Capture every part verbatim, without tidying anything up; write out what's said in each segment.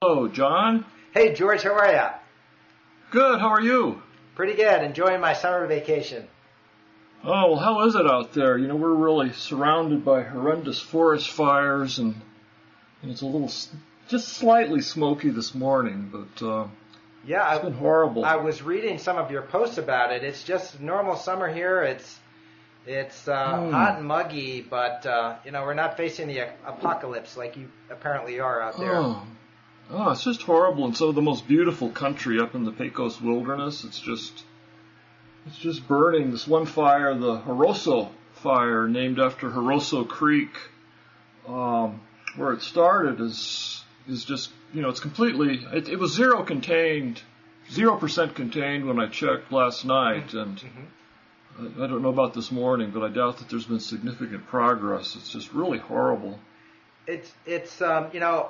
Hello, John. Hey, George, how are ya? Good, how are you? Pretty good. Enjoying my summer vacation. Oh, well, how is it out there? You know, we're really surrounded by horrendous forest fires, and, and it's a little, just slightly smoky this morning, but uh, yeah, it's been horrible. I, I was reading some of your posts about it. It's just normal summer here. It's it's uh, mm. hot and muggy, but uh, you know, we're not facing the apocalypse like you apparently are out there. Oh. oh, it's just horrible. And so the most beautiful country up in the Pecos Wilderness, it's just it's just burning. This one fire, the Jaroso fire, named after Jaroso Creek, um, where it started, is is just, you know, it's completely, it, it was zero contained, zero percent contained when I checked last night, and mm-hmm. I, I don't know about this morning, but I doubt that there's been significant progress. It's just really horrible. It's, it's um, you know,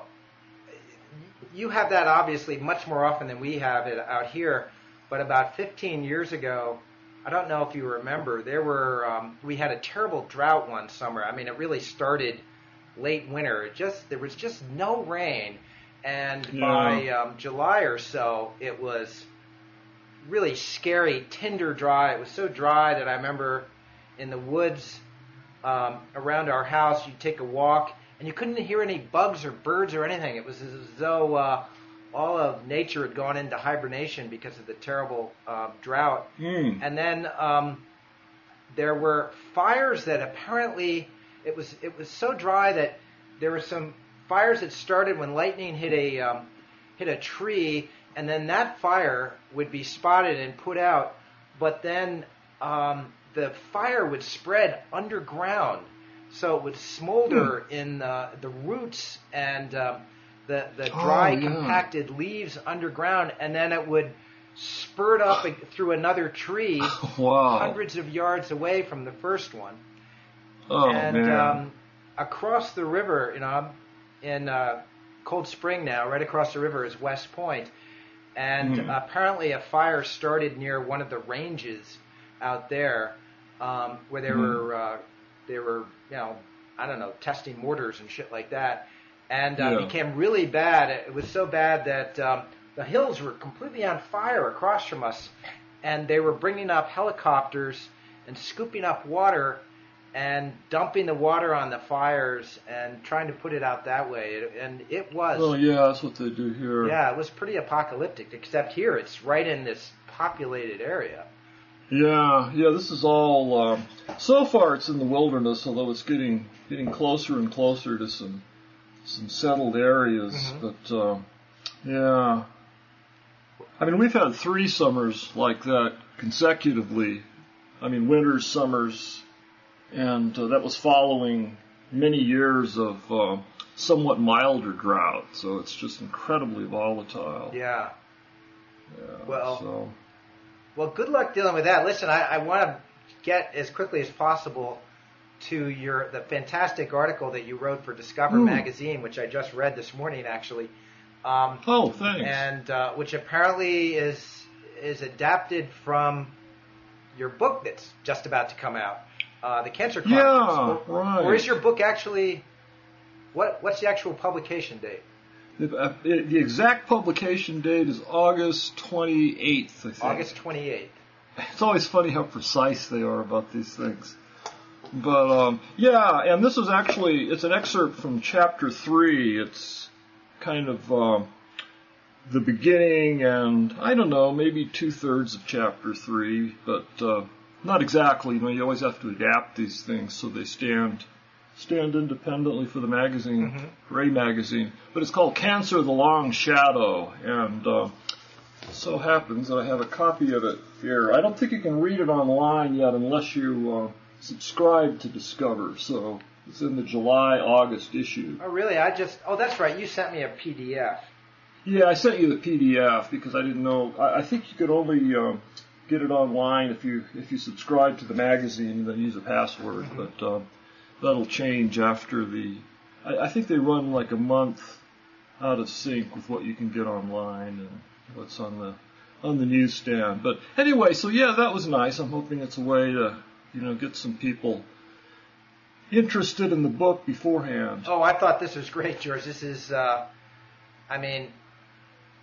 you have that obviously much more often than we have it out here, but about fifteen years ago, I don't know if you remember, there were, um, we had a terrible drought one summer. I mean, it really started late winter. It just, there was just no rain, and yeah. by um, July or so, it was really scary, tinder dry. It was so dry that I remember in the woods um, around our house, you'd take a walk, and you couldn't hear any bugs or birds or anything. It was as though uh, all of nature had gone into hibernation because of the terrible uh, drought. Mm. And then um, there were fires that apparently it was it was so dry that there were some fires that started when lightning hit a um, hit a tree, and then that fire would be spotted and put out. But then um, the fire would spread underground. So it would smolder mm. in the, the roots and um, the the dry, oh, yeah. compacted leaves underground, and then it would spurt up through another tree, wow. hundreds of yards away from the first one. Oh and man! Um, across the river, you know, I'm in uh, Cold Spring now. Right across the river is West Point, and mm. apparently a fire started near one of the ranges out there, um, where there mm. were. Uh, They were, you know, I don't know, testing mortars and shit like that, and uh, yeah. it became really bad. It was so bad that um, the hills were completely on fire across from us, and they were bringing up helicopters and scooping up water and dumping the water on the fires and trying to put it out that way. And it was. Oh yeah, that's what they do here. Yeah, it was pretty apocalyptic. Except here, it's right in this populated area. Yeah, yeah, this is all, um, so far it's in the wilderness, although it's getting getting closer and closer to some some settled areas, mm-hmm. but, uh, yeah. I mean, we've had three summers like that consecutively. I mean, winters, summers, and uh, that was following many years of uh, somewhat milder drought, so it's just incredibly volatile. Yeah. Yeah, well... so... Well, good luck dealing with that. Listen, I, I want to get as quickly as possible to your the fantastic article that you wrote for Discover mm. magazine, which I just read this morning, actually. Um, oh, thanks. And uh, which apparently is is adapted from your book that's just about to come out, uh, the Cancer Chronicles. Yeah, right. Or is your book actually? What what's the actual publication date? The, uh, the exact publication date is August twenty-eighth, I think. August twenty-eighth. It's always funny how precise they are about these things. But, um, yeah, and this is actually, it's an excerpt from chapter three. It's kind of um, the beginning and, I don't know, maybe two-thirds of chapter three, but uh, not exactly. You know, you always have to adapt these things so they stand... stand independently for the magazine, mm-hmm. Ray magazine. But it's called Cancer, the Long Shadow, and uh, it so happens that I have a copy of it here. I don't think you can read it online yet unless you uh, subscribe to Discover, so it's in the July-August issue. Oh, really? I just, oh, that's right, you sent me a P D F. Yeah, I sent you the P D F because I didn't know, I, I think you could only uh, get it online if you if you subscribe to the magazine and then use a password, mm-hmm. but... Uh, That'll change after the... I, I think they run like a month out of sync with what you can get online and what's on the on the newsstand. But anyway, so yeah, that was nice. I'm hoping it's a way to, you know, get some people interested in the book beforehand. Oh, I thought this was great, George. This is, uh, I mean,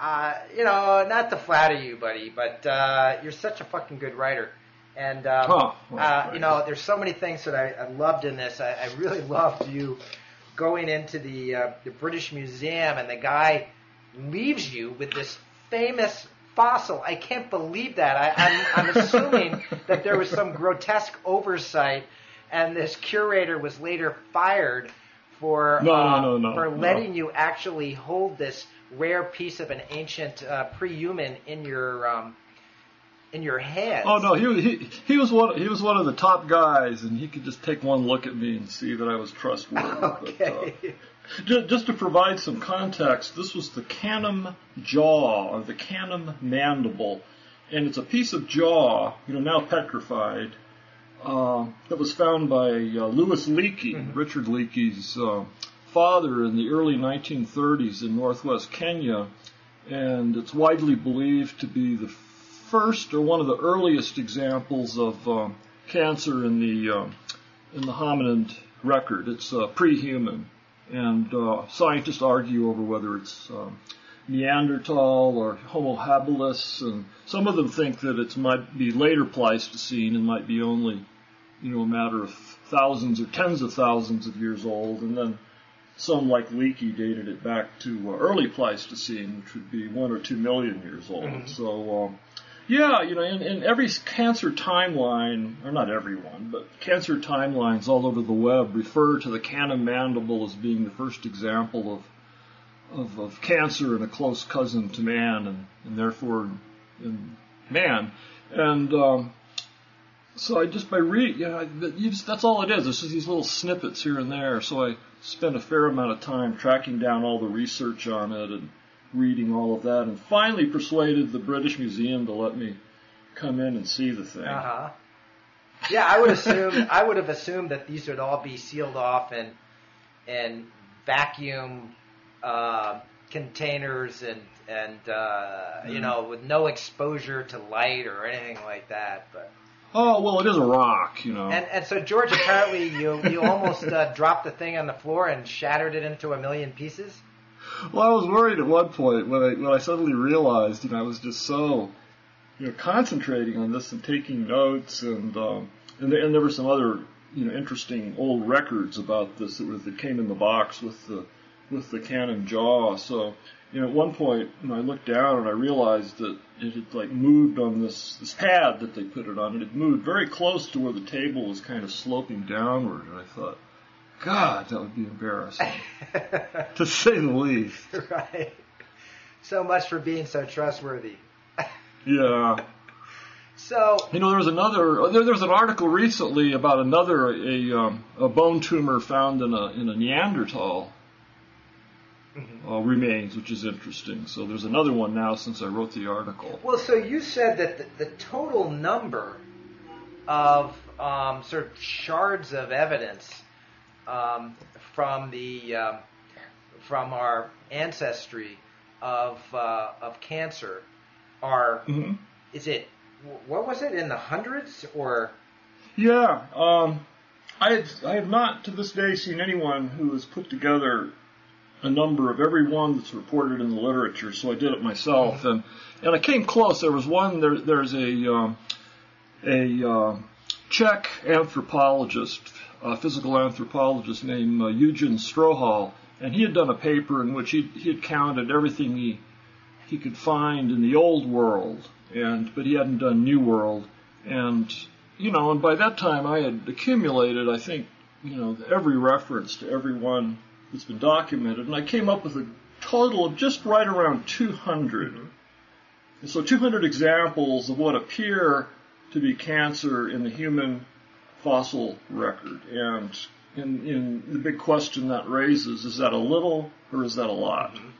uh, you know, not to flatter you, buddy, but uh, you're such a fucking good writer. And, um, oh, well, uh, you know, there's so many things that I, I loved in this. I, I really loved you going into the uh, the British Museum, and the guy leaves you with this famous fossil. I can't believe that. I, I'm, I'm assuming that there was some grotesque oversight, and this curator was later fired for no, uh, no, no, no, for no. letting you actually hold this rare piece of an ancient uh, pre-human in your um, in your hands. Oh no, he, he he was one he was one of the top guys, and he could just take one look at me and see that I was trustworthy. Okay. But, uh, just, just to provide some context, this was the Canham jaw, or the Canham mandible, and it's a piece of jaw, you know, now petrified, uh, that was found by uh, Louis Leakey, mm-hmm. Richard Leakey's uh, father, in the early nineteen thirties in northwest Kenya, and it's widely believed to be the first or one of the earliest examples of um, cancer in the um, in the hominid record. It's uh, pre-human, and uh, scientists argue over whether it's um, Neanderthal or Homo habilis, and some of them think that it might be later Pleistocene and might be only, you know, a matter of thousands or tens of thousands of years old, and then some, like Leakey, dated it back to uh, early Pleistocene, which would be one or two million years old. Mm-hmm. So. Um, Yeah, you know, in, in every cancer timeline, or not everyone, but cancer timelines all over the web refer to the Canham mandible as being the first example of of, of cancer and a close cousin to man, and, and therefore in man. And um, so I just by reading, you know, you just, that's all it is. It's just these little snippets here and there. So I spent a fair amount of time tracking down all the research on it and reading all of that, and finally persuaded the British Museum to let me come in and see the thing. Uh-huh. Yeah, I would assume I would have assumed that these would all be sealed off in in vacuum uh, containers and and uh, mm. you know, with no exposure to light or anything like that. But oh well, it is a rock, you know. And and so George, apparently you you almost uh, dropped the thing on the floor and shattered it into a million pieces. Well, I was worried at one point when I when I suddenly realized, you know, I was just so, you know, concentrating on this and taking notes, and um, and, there, and there were some other, you know, interesting old records about this that, was, that came in the box with the with the Canham jaw. So, you know, at one point, you know, I looked down and I realized that it had like moved on this this pad that they put it on. It had moved very close to where the table was kind of sloping downward, and I thought, God, that would be embarrassing, to say the least. Right. So much for being so trustworthy. Yeah. So you know, there was another. There, there was an article recently about another a um, a bone tumor found in a in a Neanderthal mm-hmm. uh, remains, which is interesting. So there's another one now since I wrote the article. Well, so you said that the, the total number of um, sort of shards of evidence Um, from the um, from our ancestry of uh, of cancer are mm-hmm. is it what was it in the hundreds or yeah um, I had, I have not to this day seen anyone who has put together a number of every one that's reported in the literature, so I did it myself, mm-hmm. and and I came close. There was one there there's a um, a uh, Czech anthropologist, a physical anthropologist named uh, Eugen Strohal, and he had done a paper in which he he had counted everything he he could find in the old world, and but he hadn't done New World, and you know, and by that time I had accumulated, I think, you know, every reference to every one that's been documented, and I came up with a total of just right around two hundred. Mm-hmm. And so two hundred examples of what appear to be cancer in the human fossil record. And in, in the big question that raises, is that a little or is that a lot? Mm-hmm.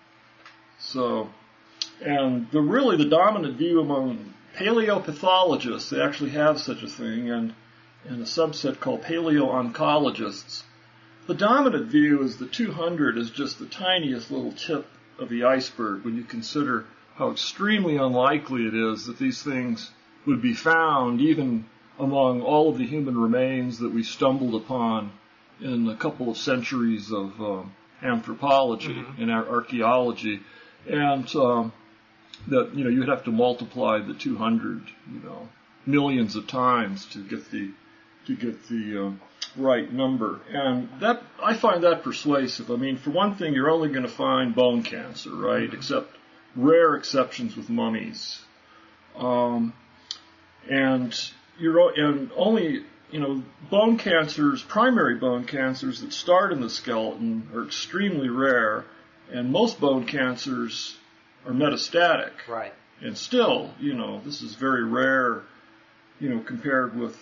So, and the really the dominant view among paleopathologists, they actually have such a thing, and, and a subset called paleooncologists, the dominant view is the two hundred is just the tiniest little tip of the iceberg when you consider how extremely unlikely it is that these things would be found even among all of the human remains that we stumbled upon in a couple of centuries of um, anthropology mm-hmm. and our archaeology. and um, that you know you'd have to multiply the two hundred, you know, millions of times to get the to get the um, right number. And that I find that persuasive. I mean, for one thing, you're only going to find bone cancer, right? Mm-hmm. Except rare exceptions with mummies, um, and you're and only you know bone cancers, primary bone cancers that start in the skeleton are extremely rare, and most bone cancers are metastatic. Right. And still, you know, this is very rare, you know, compared with,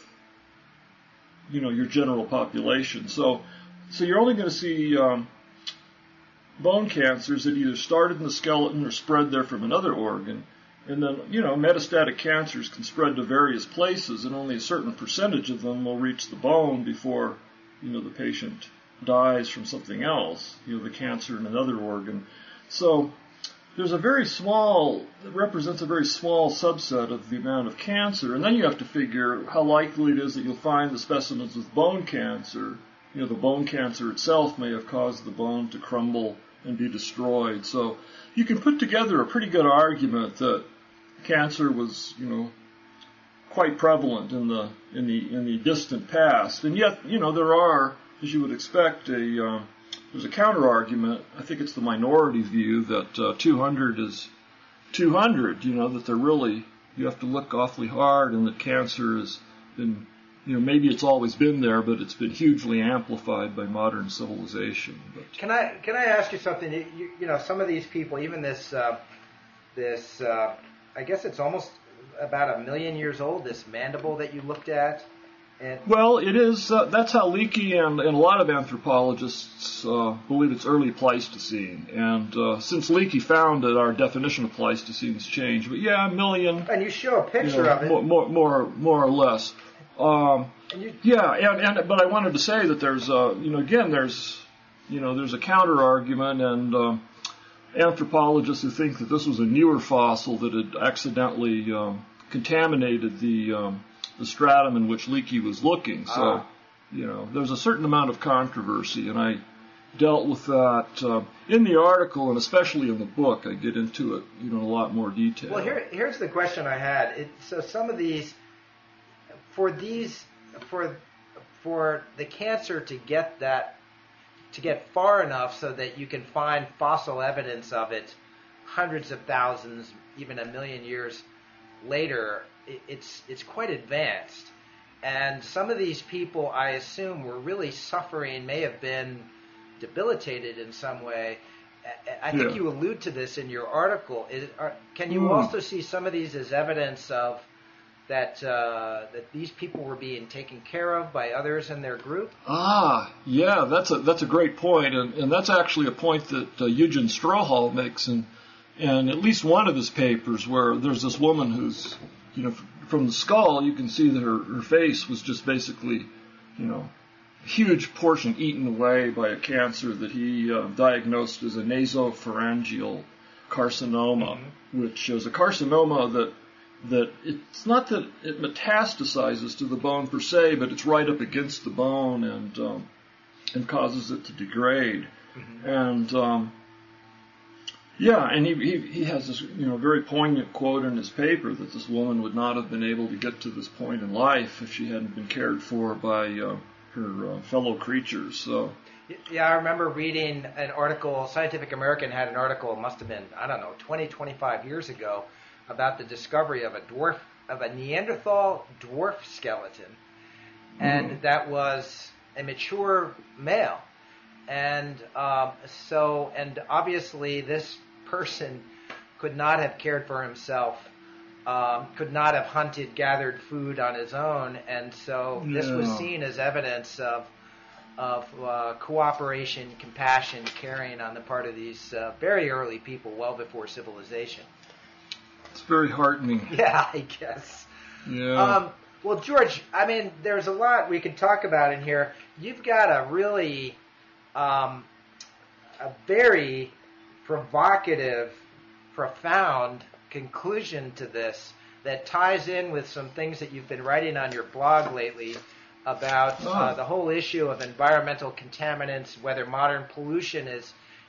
you know, your general population. So, so you're only going to see um, bone cancers that either started in the skeleton or spread there from another organ. And then, you know, metastatic cancers can spread to various places, and only a certain percentage of them will reach the bone before, you know, the patient dies from something else, you know, the cancer in another organ. So there's a very small, it represents a very small subset of the amount of cancer, and then you have to figure how likely it is that you'll find the specimens with bone cancer. You know, the bone cancer itself may have caused the bone to crumble and be destroyed. So you can put together a pretty good argument that cancer was, you know, quite prevalent in the in the in the distant past, and yet, you know, there are, as you would expect, a um, there's a counter argument. I think it's the minority view that uh, two hundred is two hundred. You know, that they're really, you have to look awfully hard, and that cancer has been, you know, maybe it's always been there, but it's been hugely amplified by modern civilization. But can I can I ask you something? You, you, you know, some of these people, even this uh, this uh, I guess it's almost about a million years old. This mandible that you looked at. And well, it is. Uh, that's how Leakey and, and a lot of anthropologists uh, believe it's early Pleistocene. And uh, since Leakey found it, our definition of Pleistocene has changed. But yeah, a million. And you show a picture you know, of it. More, more, more, more or less. Um, and you, yeah, and, and but I wanted to say that there's, uh, you know, again, there's, you know, there's a counter argument, and um, anthropologists who think that this was a newer fossil that had accidentally um, contaminated the um, the stratum in which Leakey was looking. So, ah. you know, there's a certain amount of controversy, and I dealt with that uh, in the article, and especially in the book. I get into it, you know, in a lot more detail. Well, here, here's the question I had. It, so some of these, for these, for for the cancer to get that, to get far enough so that you can find fossil evidence of it, hundreds of thousands, even a million years later, it's it's quite advanced, and some of these people, I assume, were really suffering, may have been debilitated in some way. I think yeah. you allude to this in your article. Is, are, can you mm. also see some of these as evidence of that uh, that these people were being taken care of by others in their group? Ah, yeah, that's a that's a great point, and, and that's actually a point that uh, Eugen Strohal makes in, in at least one of his papers, where there's this woman who's, you know, from the skull, you can see that her, her face was just basically, you know, a huge portion eaten away by a cancer that he uh, diagnosed as a nasopharyngeal carcinoma, mm-hmm. which is a carcinoma that that it's not that it metastasizes to the bone per se, but it's right up against the bone and um, and causes it to degrade. Mm-hmm. And um, yeah, and he, he he has this, you know, very poignant quote in his paper that this woman would not have been able to get to this point in life if she hadn't been cared for by uh, her uh, fellow creatures. So yeah, I remember reading an article. Scientific American had an article. It must have been, I don't know, twenty, twenty-five years ago, about the discovery of a dwarf of a Neanderthal dwarf skeleton, and mm. that was a mature male. And um, so, and obviously, this person could not have cared for himself, um, could not have hunted, gathered food on his own, and so yeah. this was seen as evidence of of uh, cooperation, compassion, caring on the part of these uh, very early people, well before civilization. It's very heartening. Yeah, I guess. Yeah. Um, well, George, I mean, there's a lot we could talk about in here. You've got a really Um, a very provocative, profound conclusion to this that ties in with some things that you've been writing on your blog lately about oh. uh, the whole issue of environmental contaminants, whether modern pollution is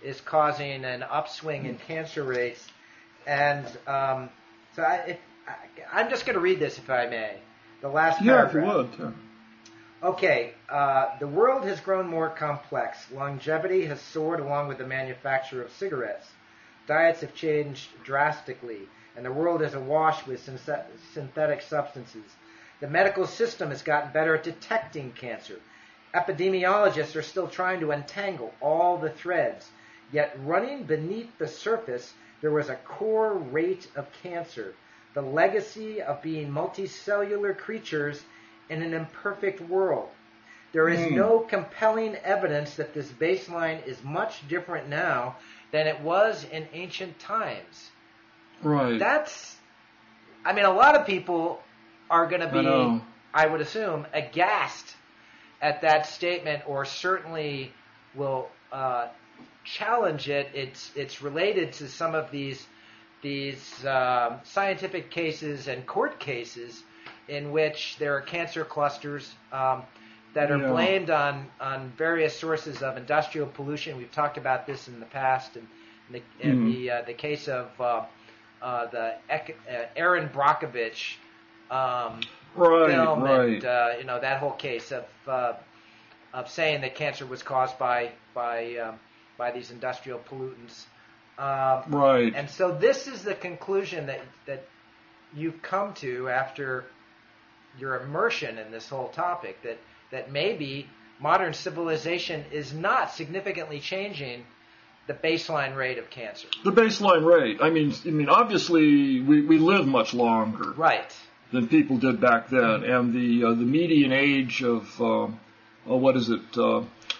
is causing an upswing in cancer rates. And um, so I, if, I, I'm just going to read this, if I may. The last yeah, paragraph. if you would. Yeah. Okay, uh, the world has grown more complex. Longevity has soared along with the manufacture of cigarettes. Diets have changed drastically, and the world is awash with synth- synthetic substances. The medical system has gotten better at detecting cancer. Epidemiologists are still trying to untangle all the threads. Yet running beneath the surface, there was a core rate of cancer, the legacy of being multicellular creatures in an imperfect world. There is mm. no compelling evidence that this baseline is much different now than it was in ancient times. Right. That's, I mean, a lot of people are going to be, I, I would assume, aghast at that statement, or certainly will uh, challenge it. It's it's related to some of these these uh, scientific cases and court cases in which there are cancer clusters um, that are yeah. blamed on, on various sources of industrial pollution. We've talked about this in the past, and in the, in mm-hmm. the, uh, the case of uh, uh, the Ec- uh, Aaron Brockovich um, right, film, right. and uh, you know that whole case of uh, of saying that cancer was caused by by um, by these industrial pollutants. Um, right. And so this is the conclusion that that you've come to after your immersion in this whole topic, that, that maybe modern civilization is not significantly changing the baseline rate of cancer. The baseline rate. I mean, I mean, obviously, we, we live much longer right. than people did back then, mm-hmm. and the uh, the median age of uh, uh, what is it? Uh,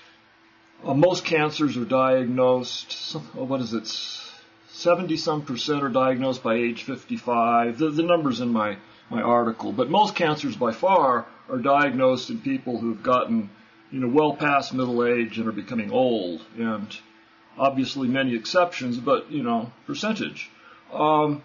uh, most cancers are diagnosed. Some, uh, what is it? Seventy some percent are diagnosed by age fifty-five. The, the numbers in my my article, but most cancers by far are diagnosed in people who've gotten, you know, well past middle age and are becoming old, and obviously many exceptions, but, you know, percentage. Um,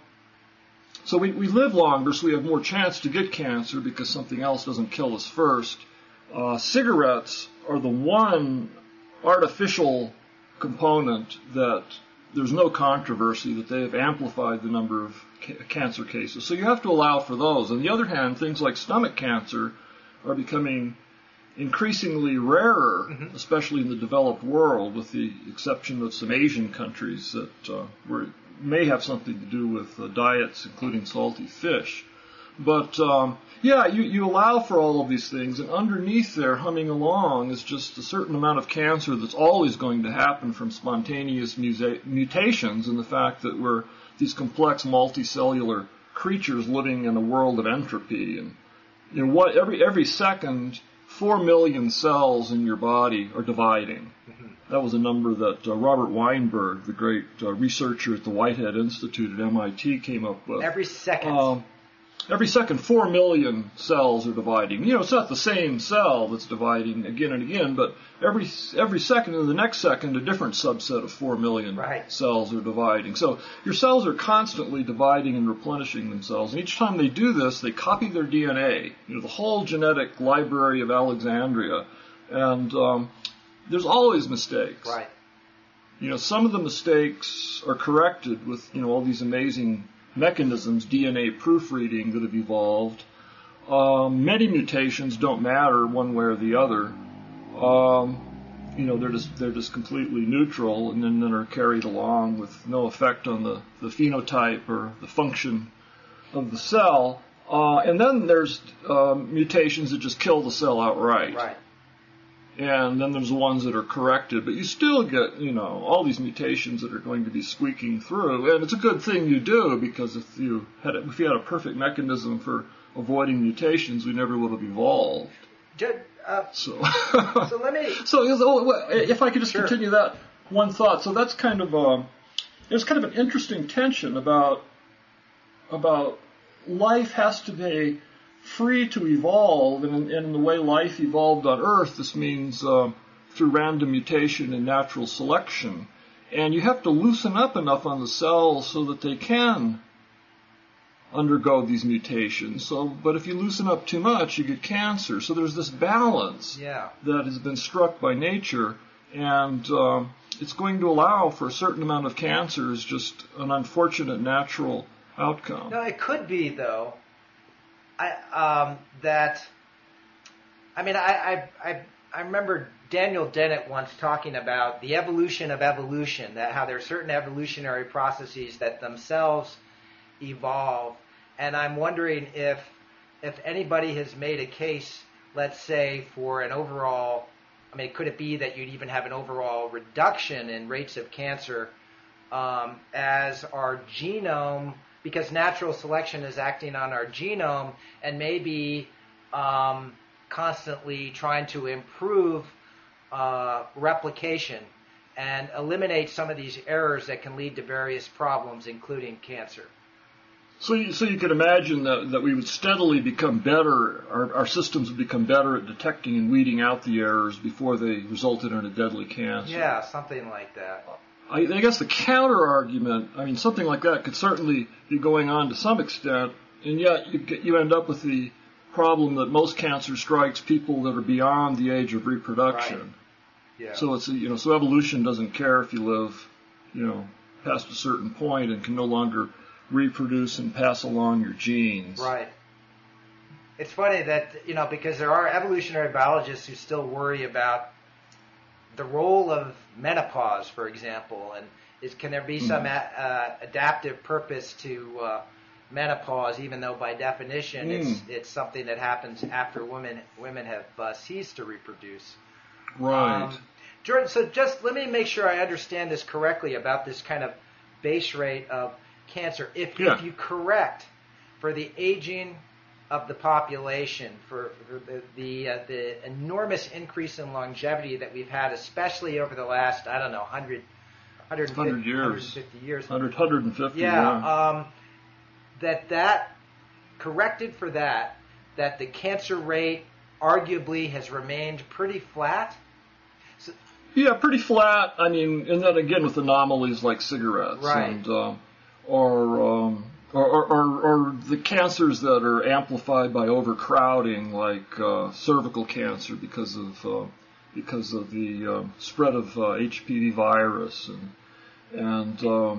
so we, we live longer, so we have more chance to get cancer because something else doesn't kill us first. Uh, cigarettes are the one artificial component that there's no controversy that they have amplified the number of ca- cancer cases. So you have to allow for those. On the other hand, things like stomach cancer are becoming increasingly rarer, mm-hmm. especially in the developed world, with the exception of some Asian countries that uh, were, may have something to do with uh, diets, including salty fish. But, um, yeah, you, you allow for all of these things, and underneath there, humming along, is just a certain amount of cancer that's always going to happen from spontaneous musa- mutations, and the fact that we're these complex multicellular creatures living in a world of entropy. And, you know, what, every, every second, four million cells in your body are dividing. Mm-hmm. That was a number that uh, Robert Weinberg, the great uh, researcher at the Whitehead Institute at M I T, came up with. Every second. Um, Every second, four million cells are dividing. You know, it's not the same cell that's dividing again and again, but every every second and the next second, a different subset of four million right. cells are dividing. So your cells are constantly dividing and replenishing themselves. And each time they do this, they copy their D N A, you know, the whole genetic library of Alexandria. And um, there's always mistakes. Right. You know, some of the mistakes are corrected with, you know, all these amazing mechanisms, D N A proofreading that have evolved. Um, many mutations don't matter one way or the other. Um, you know, they're just they're just completely neutral, and then, then are carried along with no effect on the, the phenotype or the function of the cell. Uh, and then there's um, mutations that just kill the cell outright. Right. And then there's the ones that are corrected, but you still get, you know, all these mutations that are going to be squeaking through. And it's a good thing you do, because if you had a, if you had a perfect mechanism for avoiding mutations, we never would have evolved. Uh, so, so let me. So if I could just sure. continue that one thought. So that's kind of a, there's kind of an interesting tension about about life has to be free to evolve, and in, in the way life evolved on Earth, this means uh, through random mutation and natural selection. And you have to loosen up enough on the cells so that they can undergo these mutations. So, but if you loosen up too much, you get cancer. So there's this balance yeah. that has been struck by nature, and um, it's going to allow for a certain amount of cancer as just an unfortunate natural outcome. No, it could be though. I um, that. I mean, I, I I I remember Daniel Dennett once talking about the evolution of evolution, that how there are certain evolutionary processes that themselves evolve, and I'm wondering if if anybody has made a case, let's say, for an overall. I mean, could it be that you'd even have an overall reduction in rates of cancer um, as our genome, because natural selection is acting on our genome and maybe um, constantly trying to improve uh, replication and eliminate some of these errors that can lead to various problems, including cancer. So you, so you could imagine that, that we would steadily become better, our, our systems would become better at detecting and weeding out the errors before they resulted in a deadly cancer. Yeah, something like that. I, I guess the counter-argument, I mean, something like that could certainly be going on to some extent, and yet you, get, you end up with the problem that most cancer strikes people that are beyond the age of reproduction. Right. Yeah. So it's, you know, so evolution doesn't care if you live, you know, past a certain point and can no longer reproduce and pass along your genes. Right. It's funny that, you know, because there are evolutionary biologists who still worry about the role of menopause, for example, and is can there be some mm. a, uh, adaptive purpose to uh, menopause, even though by definition mm. it's it's something that happens after women women have uh, ceased to reproduce. Right. Um, Jordan, so just let me make sure I understand this correctly about this kind of base rate of cancer. If, yeah. if you correct for the aging of the population, for, for the the, uh, the enormous increase in longevity that we've had, especially over the last, I don't know, one hundred, one hundred fifty, one hundred years. one hundred fifty years. one hundred, one hundred fifty, yeah. yeah. Um, that that, corrected for that, that the cancer rate arguably has remained pretty flat. So, yeah, pretty flat. I mean, and then again with anomalies like cigarettes. Right. And, um, Or, um, or, or, or the cancers that are amplified by overcrowding, like uh, cervical cancer, because of uh, because of the uh, spread of uh, H P V virus, and and, uh,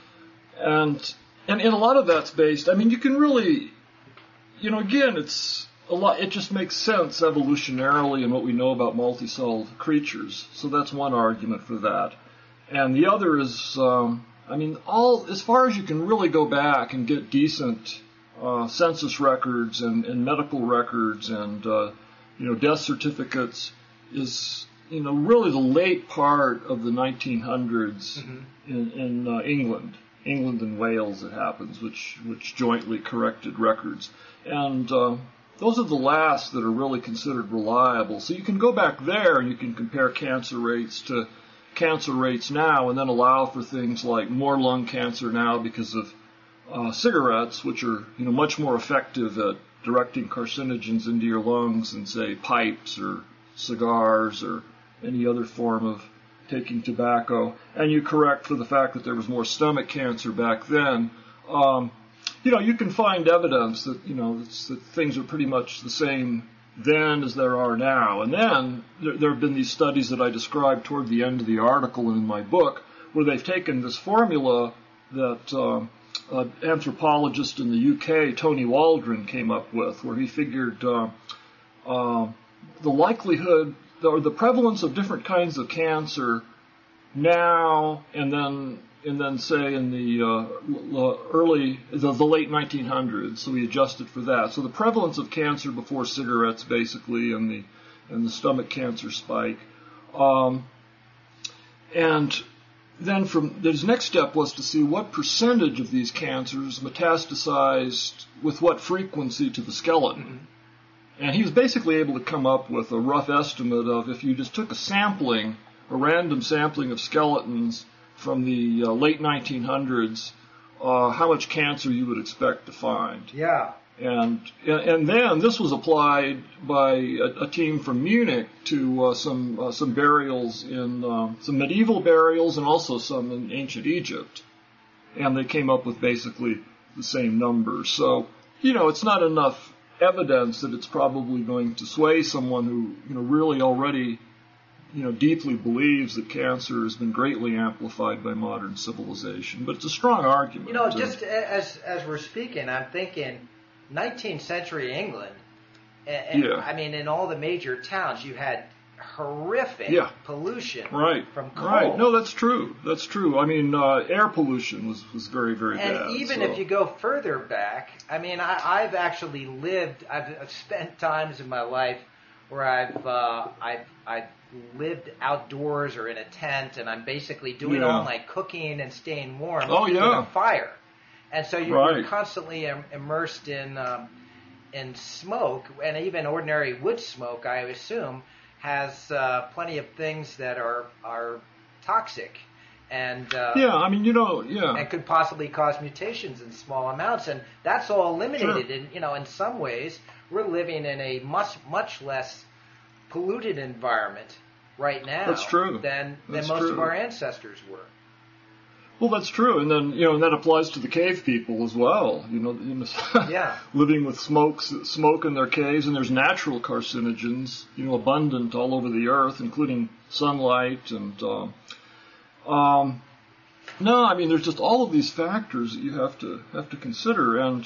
and and and a lot of that's based. I mean, you can really, you know, again, it's a lot. It just makes sense evolutionarily in what we know about multicelled creatures. So that's one argument for that, and the other is. Um, I mean, all as far as you can really go back and get decent uh, census records and, and medical records and uh, you know death certificates is you know really the late part of the nineteen hundreds mm-hmm. in, in uh, England, England and Wales. It happens, which which jointly corrected records, and uh, those are the last that are really considered reliable. So you can go back there and you can compare cancer rates to cancer rates now, and then allow for things like more lung cancer now because of uh, cigarettes, which are you know much more effective at directing carcinogens into your lungs than say pipes or cigars or any other form of taking tobacco. And you correct for the fact that there was more stomach cancer back then. Um, you know you can find evidence that you know it's, that things are pretty much the same then as there are now. And then there, there have been these studies that I described toward the end of the article and in my book, where they've taken this formula that uh, an anthropologist in the U K, Tony Waldron, came up with, where he figured uh, uh, the likelihood or the prevalence of different kinds of cancer now and then and then say in the uh, early, the, the late nineteen hundreds, so we adjusted for that. So the prevalence of cancer before cigarettes, basically, and the and the stomach cancer spike, um, and then from his next step was to see what percentage of these cancers metastasized with what frequency to the skeleton. Mm-hmm. And he was basically able to come up with a rough estimate of if you just took a sampling, a random sampling of skeletons from the uh, late nineteen hundreds, uh, how much cancer you would expect to find. Yeah. And and then this was applied by a, a team from Munich to uh, some uh, some burials in uh, some medieval burials and also some in ancient Egypt, and they came up with basically the same numbers. So you know it's not enough evidence that it's probably going to sway someone who you know really already you know, deeply believes that cancer has been greatly amplified by modern civilization. But it's a strong argument. You know, just as as we're speaking, I'm thinking nineteenth century England. And, yeah. I mean, in all the major towns, you had horrific yeah. pollution right. from coal. Right. No, that's true. That's true. I mean, uh, air pollution was, was very, very and bad. And even so. if you go further back, I mean, I, I've actually lived, I've, I've spent times in my life where I've, uh, I've, I've lived outdoors or in a tent, and I'm basically doing yeah. all my cooking and staying warm oh, yeah. with a fire. And so you're, right. you're constantly im- immersed in um, in smoke, and even ordinary wood smoke, I assume, has uh, plenty of things that are are toxic, and uh, yeah, I mean, you know, yeah, and could possibly cause mutations in small amounts, and that's all eliminated. Sure. In you know, in some ways, we're living in a much much less polluted environment right now. That's true. Than That's than most true. of our ancestors were. Well, that's true, and then you know, and that applies to the cave people as well. You know, you know yeah. living with smoke, smoke in their caves, and there's natural carcinogens, you know, abundant all over the earth, including sunlight and. Um, um, no, I mean, there's just all of these factors that you have to have to consider, and.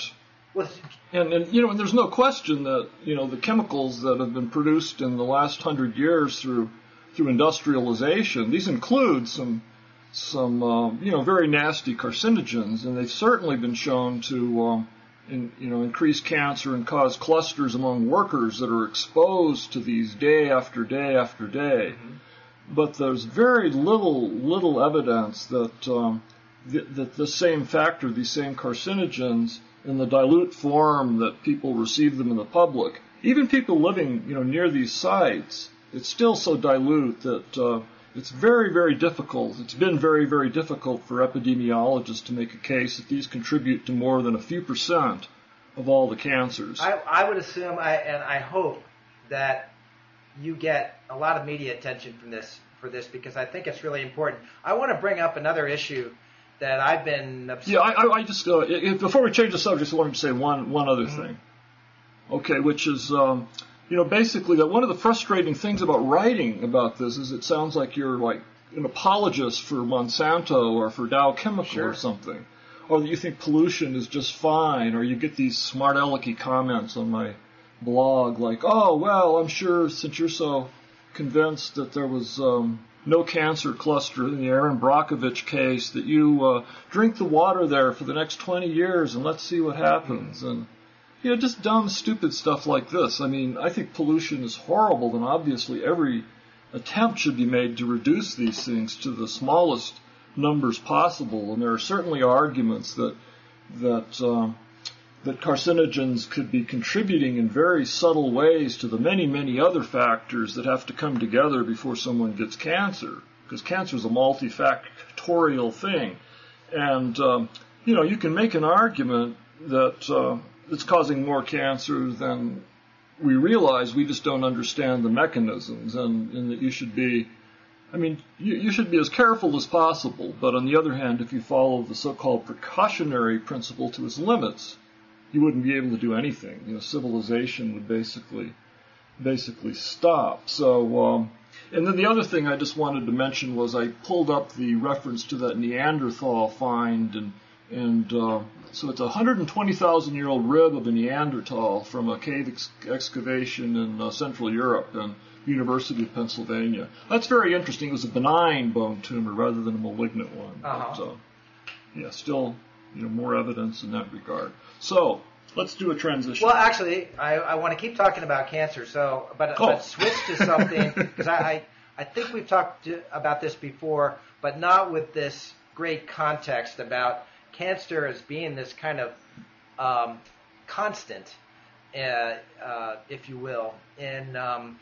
And, and you know, and there's no question that you know the chemicals that have been produced in the last hundred years through through industrialization. These include some some uh, you know very nasty carcinogens, and they've certainly been shown to um, in, you know increase cancer and cause clusters among workers that are exposed to these day after day after day. Mm-hmm. But there's very little little evidence that um, th- that the same factor, these same carcinogens, in the dilute form that people receive them in the public, even people living, you know, near these sites, it's still so dilute that uh, it's very, very difficult. It's been very, very difficult for epidemiologists to make a case that these contribute to more than a few percent of all the cancers. I, I would assume, I, and I hope that you get a lot of media attention from this for this because I think it's really important. I want to bring up another issue that I've been obs- yeah, I, I just uh, if, before we change the subject, I wanted to say one one other mm-hmm. thing. Okay, which is um, you know basically that one of the frustrating things about writing about this is it sounds like you're like an apologist for Monsanto or for Dow Chemical sure. or something, or that you think pollution is just fine, or you get these smart alecky comments on my blog like, oh well, I'm sure since you're so convinced that there was. Um, no cancer cluster in the Aaron Brockovich case, that you uh, drink the water there for the next twenty years and let's see what happens. And, you know, just dumb, stupid stuff like this. I mean, I think pollution is horrible, and obviously every attempt should be made to reduce these things to the smallest numbers possible. And there are certainly arguments that that um, that carcinogens could be contributing in very subtle ways to the many, many other factors that have to come together before someone gets cancer, because cancer is a multifactorial thing. And, um, you know, you can make an argument that uh, it's causing more cancer than we realize. We just don't understand the mechanisms, and, and that you should be, I mean, you, you should be as careful as possible. But on the other hand, if you follow the so-called precautionary principle to its limits, you wouldn't be able to do anything. You know, civilization would basically, basically stop. So, um, and then the other thing I just wanted to mention was I pulled up the reference to that Neanderthal find, and and uh, so it's a one hundred twenty thousand year old rib of a Neanderthal from a cave ex- excavation in uh, Central Europe and University of Pennsylvania. That's very interesting. It was a benign bone tumor rather than a malignant one. Uh-huh. But, uh, yeah, still, you know, more evidence in that regard. So let's do a transition. Well, actually, I, I want to keep talking about cancer. So, but, oh. but switch to something because I, I I think we've talked to, about this before, but not with this great context about cancer as being this kind of um, constant, uh, uh, if you will, in um,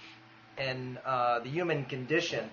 in uh, the human condition.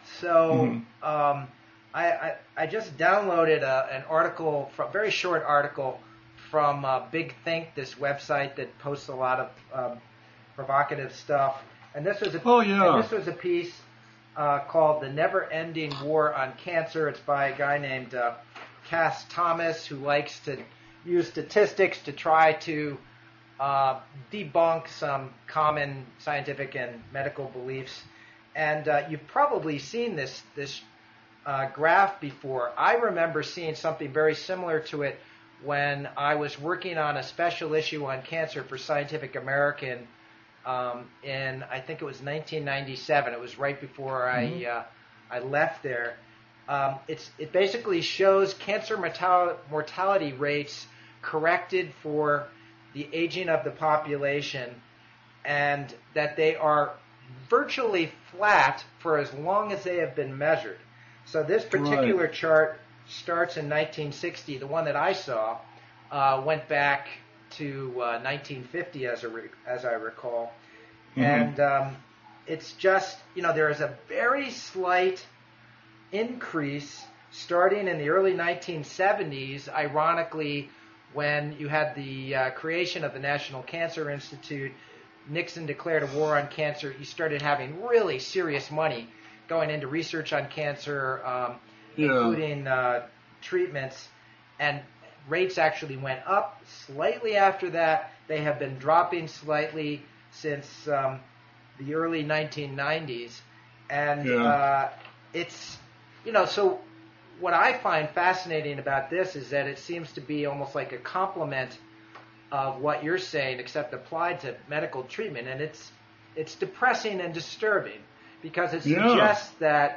So. Mm-hmm. Um, I, I, I just downloaded a, an article, a very short article from uh, Big Think, this website that posts a lot of um, provocative stuff. And this was a, oh, yeah. and this was a piece uh, called "The Never-Ending War on Cancer." It's by a guy named uh, Cass Thomas, who likes to use statistics to try to uh, debunk some common scientific and medical beliefs. and uh, you've probably seen this this uh, graph before. I remember seeing something very similar to it when I was working on a special issue on cancer for Scientific American um, in, I think it was nineteen ninety-seven. It was right before mm-hmm. I uh, I left there. Um, it's it basically shows cancer mortal- mortality rates corrected for the aging of the population, and that they are virtually flat for as long as they have been measured. So this particular right. chart starts in nineteen sixty. The one that I saw uh, went back to uh, nineteen fifty, as, a re- as I recall. Mm-hmm. And um, it's just, you know, there is a very slight increase starting in the early nineteen seventies, ironically, when you had the uh, creation of the National Cancer Institute. Nixon declared a war on cancer. You started having really serious money going into research on cancer, um, yeah. including uh, treatments, and rates actually went up slightly after that. They have been dropping slightly since um, the early nineteen nineties. And yeah. uh, it's, you know, so what I find fascinating about this is that it seems to be almost like a complement of what you're saying, except applied to medical treatment. And it's it's depressing and disturbing because it suggests yeah. that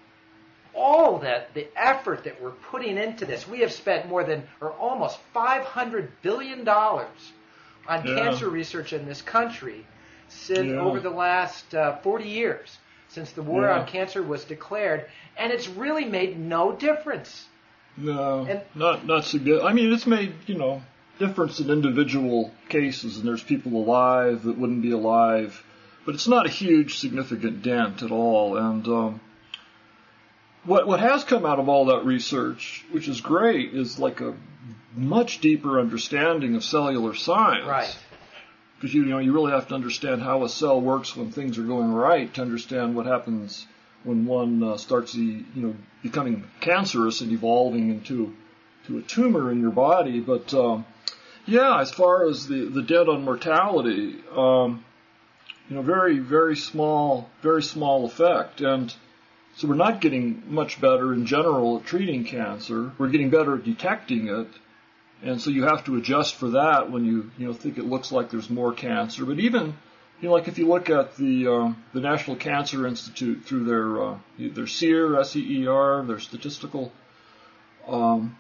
all that the effort that we're putting into this, we have spent more than or almost five hundred billion dollars on yeah. cancer research in this country since yeah. over the last uh, forty years, since the war yeah. on cancer was declared, and it's really made no difference. No, and, not not significant. I mean, it's made, you know, difference in individual cases, and there's people alive that wouldn't be alive, but it's not a huge, significant dent at all. And um, what what has come out of all that research, which is great, is like a much deeper understanding of cellular science. Right. Because you, you know you really have to understand how a cell works when things are going right to understand what happens when one uh, starts the, you know becoming cancerous and evolving into to a tumor in your body. But um, yeah, as far as the the dent on mortality, um, you know, very very small, very small effect. And so we're not getting much better in general at treating cancer. We're getting better at detecting it. And so you have to adjust for that when you, you know, think it looks like there's more cancer. But even, you know, like if you look at the uh, the National Cancer Institute through their uh, their SEER, S E E R, their statistical um,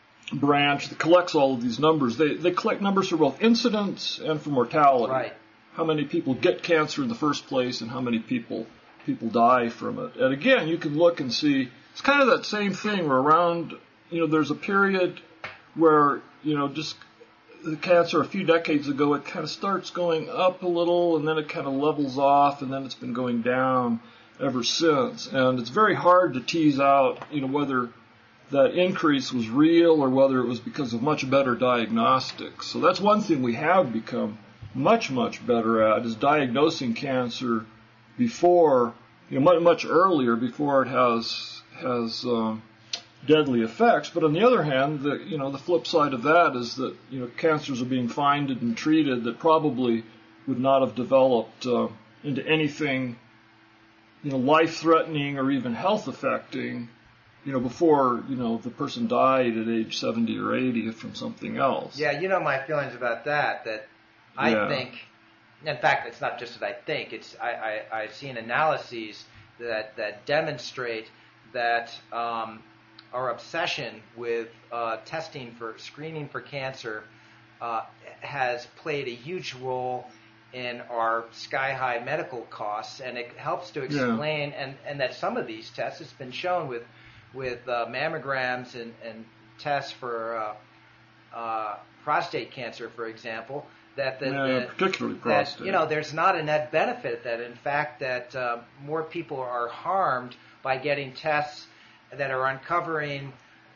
branch that collects all of these numbers, they they collect numbers for both incidence and for mortality. Right. How many people get cancer in the first place and how many people people die from it. And again, you can look and see it's kind of that same thing where around, you know, there's a period where, you know, just the cancer a few decades ago, it kind of starts going up a little and then it kind of levels off and then it's been going down ever since. And it's very hard to tease out, you know, whether that increase was real or whether it was because of much better diagnostics. So that's one thing we have become much, much better at, is diagnosing cancer before, you know, much, much earlier, before it has has um, deadly effects. But on the other hand, the you know the flip side of that is that, you know, cancers are being found and treated that probably would not have developed uh, into anything, you know, life-threatening or even health-affecting, you know, before, you know, the person died at age seventy or eighty from something else. Yeah, you know my feelings about that. That I yeah. think, in fact, it's not just that I think. It's I, I I've seen analyses that that demonstrate that um, our obsession with uh, testing for screening for cancer uh, has played a huge role in our sky-high medical costs, and it helps to explain, yeah. and, and that some of these tests, it's been shown with with uh, mammograms and, and tests for uh, uh, prostate cancer, for example, that the, yeah, the particularly prostate. that, you know, there's not a net benefit. That in fact that uh, more people are harmed by getting tests that are uncovering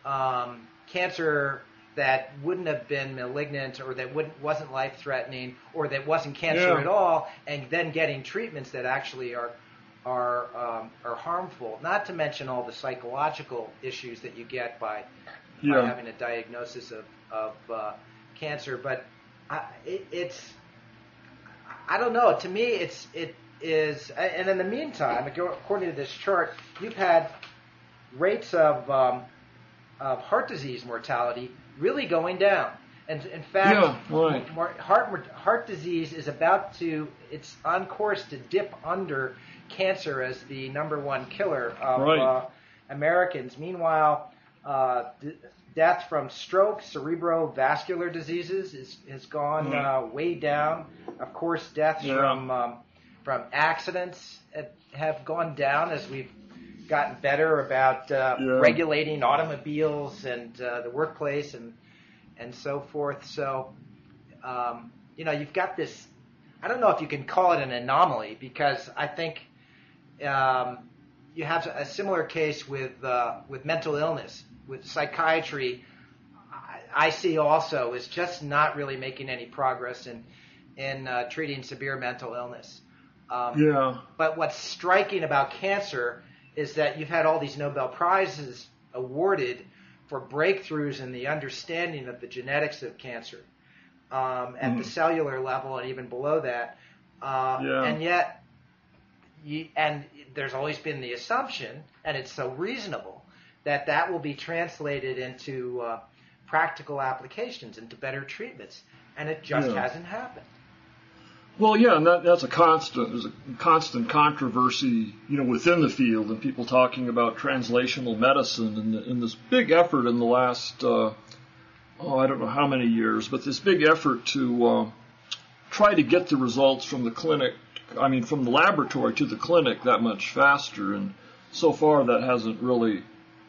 um, cancer that wouldn't have been malignant or that wouldn't wasn't life-threatening or that wasn't cancer yeah. at all, and then getting treatments that actually are are um, are harmful. Not to mention all the psychological issues that you get by, yeah. by having a diagnosis of of uh, cancer. But I, it, it's I don't know. To me, it's it is, and in the meantime, according to this chart, you've had rates of um, of heart disease mortality really going down. And in fact, yeah, right. more, heart heart disease is about to, it's on course to dip under cancer as the number one killer of right. uh, Americans. Meanwhile, uh, d- death from stroke, cerebrovascular diseases is, has gone uh, way down. Of course, deaths yeah. from um, from accidents have gone down as we've gotten better about uh, yeah. regulating automobiles and uh, the workplace and and so forth. So, um, you know, you've got this, I don't know if you can call it an anomaly, because I think um, you have a similar case with uh, with mental illness. With psychiatry, I, I see also is just not really making any progress in, in uh, treating severe mental illness. Um, yeah. But what's striking about cancer is that you've had all these Nobel Prizes awarded for breakthroughs in the understanding of the genetics of cancer um, at mm-hmm. the cellular level and even below that. Uh, yeah. And yet, you, and there's always been the assumption, and it's so reasonable, that that will be translated into uh, practical applications, into better treatments. And it just yeah. hasn't happened. Well, yeah, and that, that's a constant. There's a constant controversy, you know, within the field, and people talking about translational medicine, and, and this big effort in the last, uh, oh, I don't know how many years, but this big effort to uh, try to get the results from the clinic, I mean, from the laboratory to the clinic that much faster, and so far that hasn't really,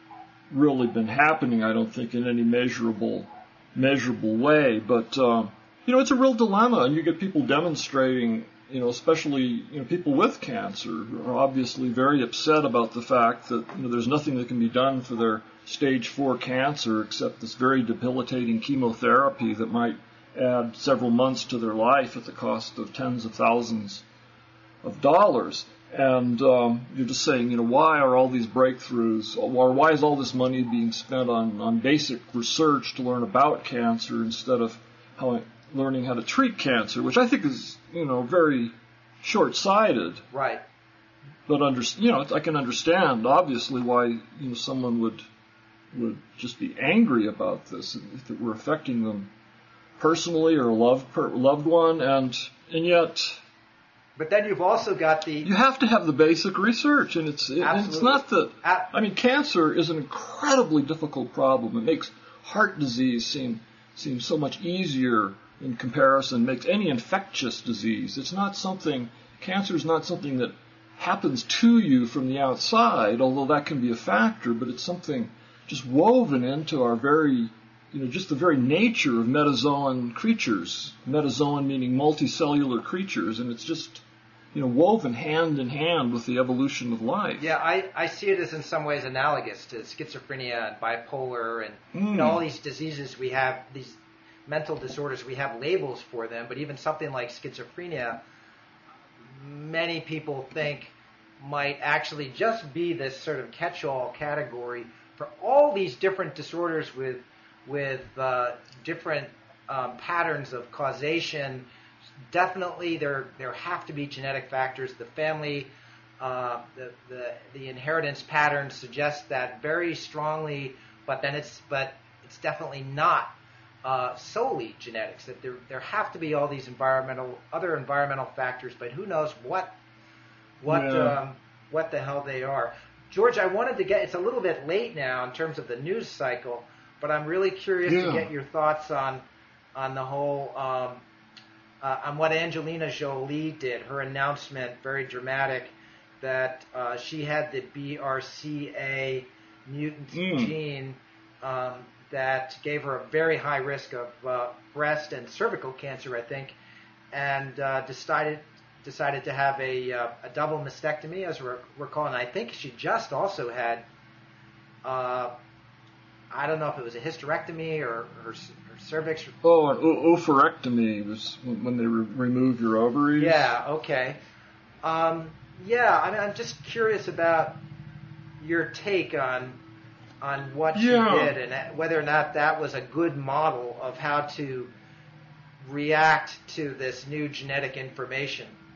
really been happening. I don't think in any measurable, measurable way, but. Uh, You know, it's a real dilemma, and you get people demonstrating, you know, especially, you know, people with cancer who are obviously very upset about the fact that, you know, there's nothing that can be done for their stage four cancer except this very debilitating chemotherapy that might add several months to their life at the cost of tens of thousands of dollars. And um, you're just saying, you know, why are all these breakthroughs, or why is all this money being spent on, on basic research to learn about cancer instead of how it, learning how to treat cancer, which I think is, you know, very short-sighted. Right. But under, you know, I can understand obviously why, you know, someone would would just be angry about this if it were affecting them personally or a loved per, loved one, and and yet. But then you've also got the. You have to have the basic research, and it's it, and it's not that. I mean, cancer is an incredibly difficult problem. It makes heart disease seem seem so much easier in comparison, makes any infectious disease. It's not something, cancer is not something that happens to you from the outside, although that can be a factor, but it's something just woven into our very, you know, just the very nature of metazoan creatures. Metazoan meaning multicellular creatures, and it's just, you know, woven hand in hand with the evolution of life. Yeah, I, I see it as in some ways analogous to schizophrenia and bipolar and mm. you know, all these diseases we have, these mental disorders, we have labels for them, but even something like schizophrenia, many people think might actually just be this sort of catch-all category for all these different disorders with with uh, different um, patterns of causation. Definitely, there there have to be genetic factors. The family, uh, the, the the inheritance patterns suggest that very strongly, but then it's but it's definitely not uh, solely genetics. That there there have to be all these environmental other environmental factors, but who knows what what yeah. um, what the hell they are. George, I wanted to get. It's a little bit late now in terms of the news cycle, but I'm really curious yeah. to get your thoughts on on the whole. Um, Uh, on what Angelina Jolie did, her announcement, very dramatic, that uh, she had the B R C A mutant mm. gene um, that gave her a very high risk of uh, breast and cervical cancer, I think, and uh, decided decided to have a, uh, a double mastectomy, as we're, we're calling it. I think she just also had, uh, I don't know if it was a hysterectomy or her, her cervix. Oh, an o- oophorectomy was when they re- remove your ovaries. Yeah. Okay. Um, yeah. I mean, I'm just curious about your take on on what yeah. she did and whether or not that was a good model of how to react to this new genetic information.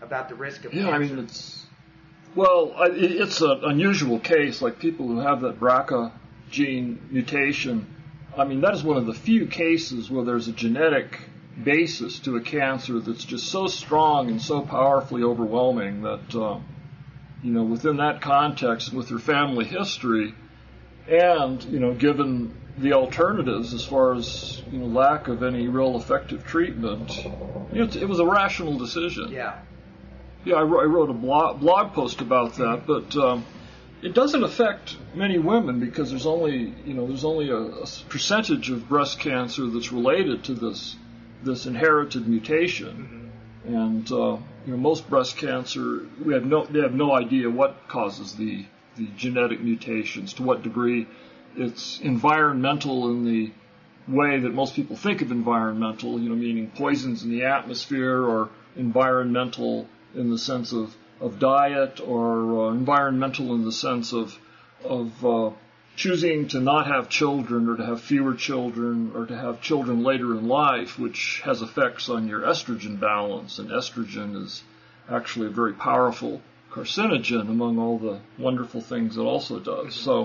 about the risk of Yeah, cancer? I mean, it's, well, I- it- it's an unusual case, like people who have that B R C A gene mutation. I mean, that is one of the few cases where there's a genetic basis to a cancer that's just so strong and so powerfully overwhelming that, uh, you know, within that context, with your family history, and, you know, given the alternatives as far as, you know, lack of any real effective treatment, you know, it, it was a rational decision. Yeah. Yeah, I, wrote, I wrote a blog, blog post about that, but um, it doesn't affect many women because there's only, you know, there's only a, a percentage of breast cancer that's related to this this inherited mutation, mm-hmm. and uh, you know, most breast cancer, we have no, they have no idea what causes the the genetic mutations, to what degree it's environmental in the way that most people think of environmental, you know, meaning poisons in the atmosphere, or environmental in the sense of, of diet, or uh, environmental in the sense of of uh, choosing to not have children, or to have fewer children, or to have children later in life, which has effects on your estrogen balance. And estrogen is actually a very powerful carcinogen among all the wonderful things it also does. So,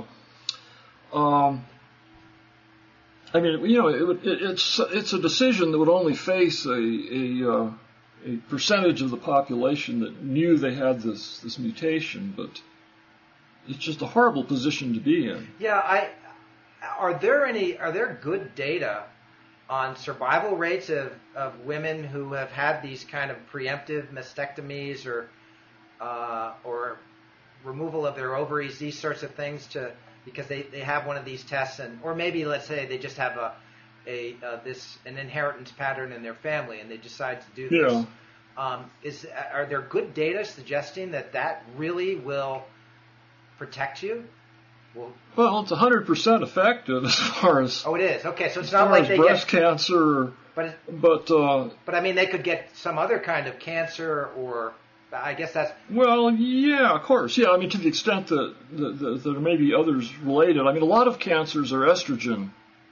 um, I mean, you know, it, it, it's it's a decision that would only face a a, uh, a percentage of the population that knew they had this this mutation, but it's just a horrible position to be in. Yeah, I are there any are there good data on survival rates of, of women who have had these kind of preemptive mastectomies, or uh, or removal of their ovaries, these sorts of things, to because they, they have one of these tests, and or maybe let's say they just have a a uh, this an inheritance pattern in their family and they decide to do this. Yeah. Um, is are there good data suggesting that that really will protect you? Well, well, it's one hundred percent effective as far as oh, it is. Okay, so it's as not far like as they breast get cancer, but it, but uh, but I mean they could get some other kind of cancer, or I guess that's well, yeah, of course, yeah. I mean, to the extent that, that, that there may be others related. I mean, a lot of cancers are estrogen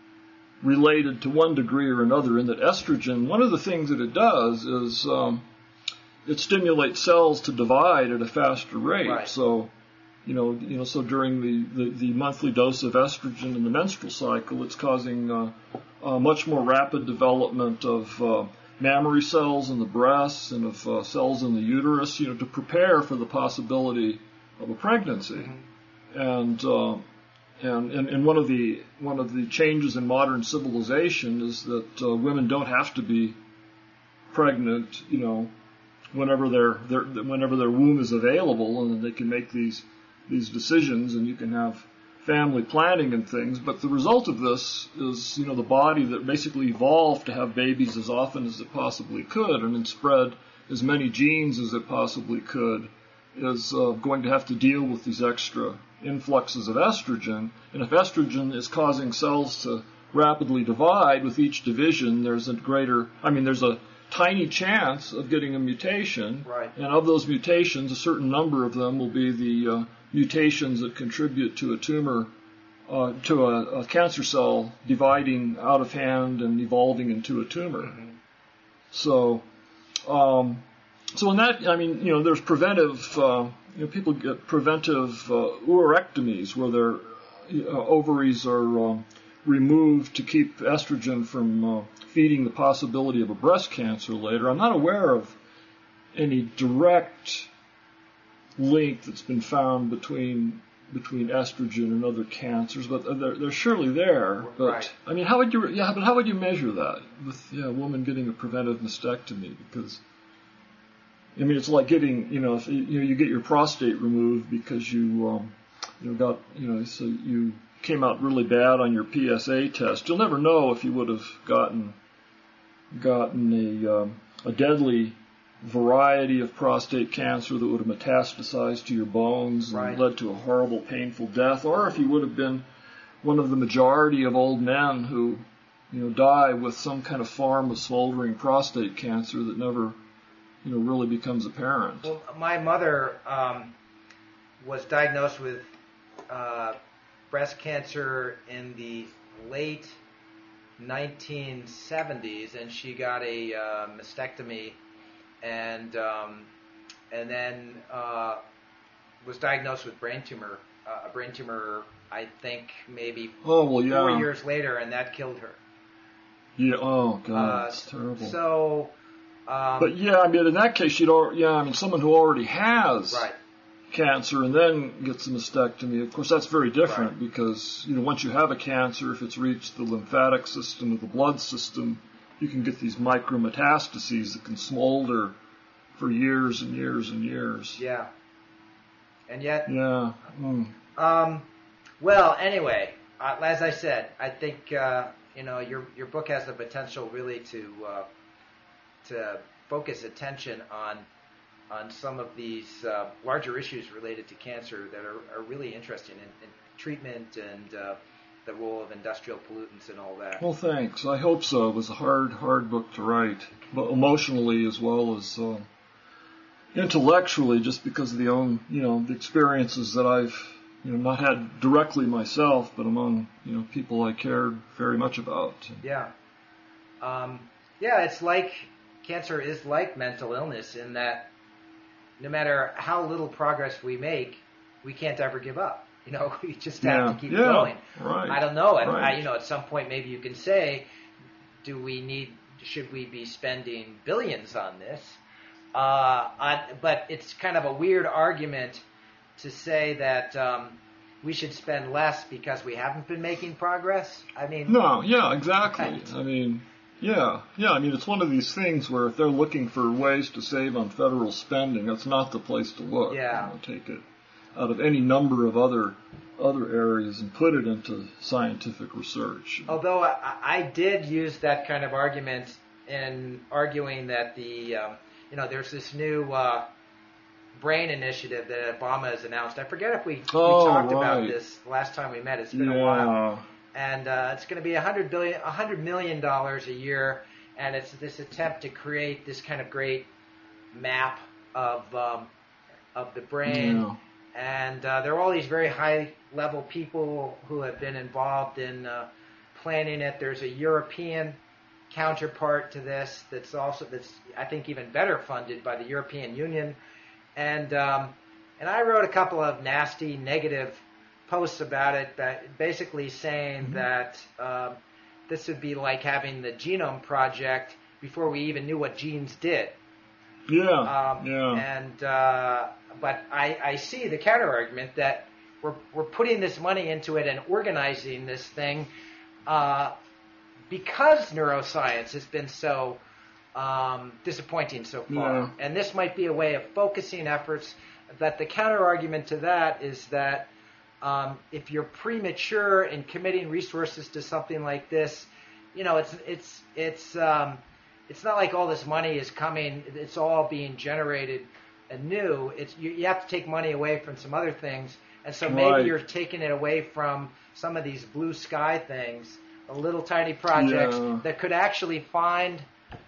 related to one degree or another. In that estrogen, one of the things that it does is um, it stimulates cells to divide at a faster rate. Right. So, you know, you know, so during the, the, the monthly dose of estrogen in the menstrual cycle, it's causing uh, a much more rapid development of uh, mammary cells in the breasts and of uh, cells in the uterus, you know, to prepare for the possibility of a pregnancy. Mm-hmm. And, uh, and and and one of the one of the changes in modern civilization is that uh, women don't have to be pregnant, you know, whenever their their whenever their womb is available, and they can make these these decisions, and you can have family planning and things. But the result of this is, you know, the body that basically evolved to have babies as often as it possibly could and then spread as many genes as it possibly could is uh, going to have to deal with these extra influxes of estrogen. And if estrogen is causing cells to rapidly divide, with each division there's a greater, I mean, there's a tiny chance of getting a mutation. Right. And of those mutations, a certain number of them will be the uh, mutations that contribute to a tumor, uh, to a, a cancer cell dividing out of hand and evolving into a tumor. Mm-hmm. So, um, so in that, I mean, you know, there's preventive, uh, you know, people get preventive uh, oorectomies where their uh, ovaries are um, removed to keep estrogen from uh, feeding the possibility of a breast cancer later. I'm not aware of any direct link that's been found between between estrogen and other cancers, but they're, they're surely there. But right. I mean, how would you? Yeah, but how would you measure that with yeah, a woman getting a preventive mastectomy? Because I mean, it's like getting, you know, if you, you know, you get your prostate removed because you um, you know got you know so you came out really bad on your P S A test. You'll never know if you would have gotten gotten a um, a deadly variety of prostate cancer that would have metastasized to your bones and right. led to a horrible, painful death, or if you would have been one of the majority of old men who, you know, die with some kind of form of smoldering prostate cancer that never, you know, really becomes apparent. Well, my mother um, was diagnosed with uh, breast cancer in the late nineteen seventies, and she got a uh, mastectomy. And um, and then uh, was diagnosed with brain tumor, uh, a brain tumor, I think maybe oh, well, yeah. four years later, and that killed her. Yeah. Oh God, Uh, that's terrible. So, um, but yeah, I mean, in that case, you'd al- yeah, I mean, someone who already has right. cancer and then gets a mastectomy. Of course, that's very different Right. because you know once you have a cancer, if it's reached the lymphatic system or the blood system, you can get these micrometastases that can smolder for years and years and years. Yeah. And yet, Yeah. Mm. um, well, anyway, uh, as I said, I think uh, you know your your book has the potential really to uh, to focus attention on on some of these uh, larger issues related to cancer that are, are really interesting in, in treatment and uh, the role of industrial pollutants and all that. Well, thanks. I hope so. It was a hard, hard book to write, but emotionally as well as uh, intellectually, just because of the own, you know, the experiences that I've, you know, not had directly myself, but among, you know, people I cared very much about. Yeah. Um, yeah, it's like, cancer is like mental illness in that no matter how little progress we make, we can't ever give up. You know, we just have Yeah. to keep Yeah. going. Right. I don't know. And Right. I, you know, at some point maybe you can say, do we need, should we be spending billions on this? Uh, on, but it's kind of a weird argument to say that um, we should spend less because we haven't been making progress. I mean, No, yeah, exactly. Right. I mean, yeah, yeah. I mean, it's one of these things where if they're looking for ways to save on federal spending, that's not the place to look. Yeah. You know, take it out of any number of other other areas and put it into scientific research. although I, I did use that kind of argument in arguing that the, um, you know, there's this new uh, brain initiative that Obama has announced. I forget if we, Oh, we talked about right. this last time we met. It's been Yeah. a while. And uh, it's going to be a hundred billion, a hundred million dollars a year, and it's this attempt to create this kind of great map of um, of the brain. Yeah. And uh, there are all these very high-level people who have been involved in uh, planning it. There's a European counterpart to this that's also that's I think even better funded by the European Union. And um, and I wrote a couple of nasty negative posts about it, that basically saying Mm-hmm. that um, this would be like having the Genome Project before we even knew what genes did. Yeah. Um, yeah. And uh, but I, I see the counter argument that we're we're putting this money into it and organizing this thing uh, because neuroscience has been so um, disappointing so far. Yeah. And this might be a way of focusing efforts. That the counter argument to that is that um, if you're premature in committing resources to something like this, you know, it's it's it's um, it's not like all this money is coming. It's all being generated anew. It's you, you have to take money away from some other things, and so maybe Right. you're taking it away from some of these blue sky things, the little tiny projects Yeah. that could actually find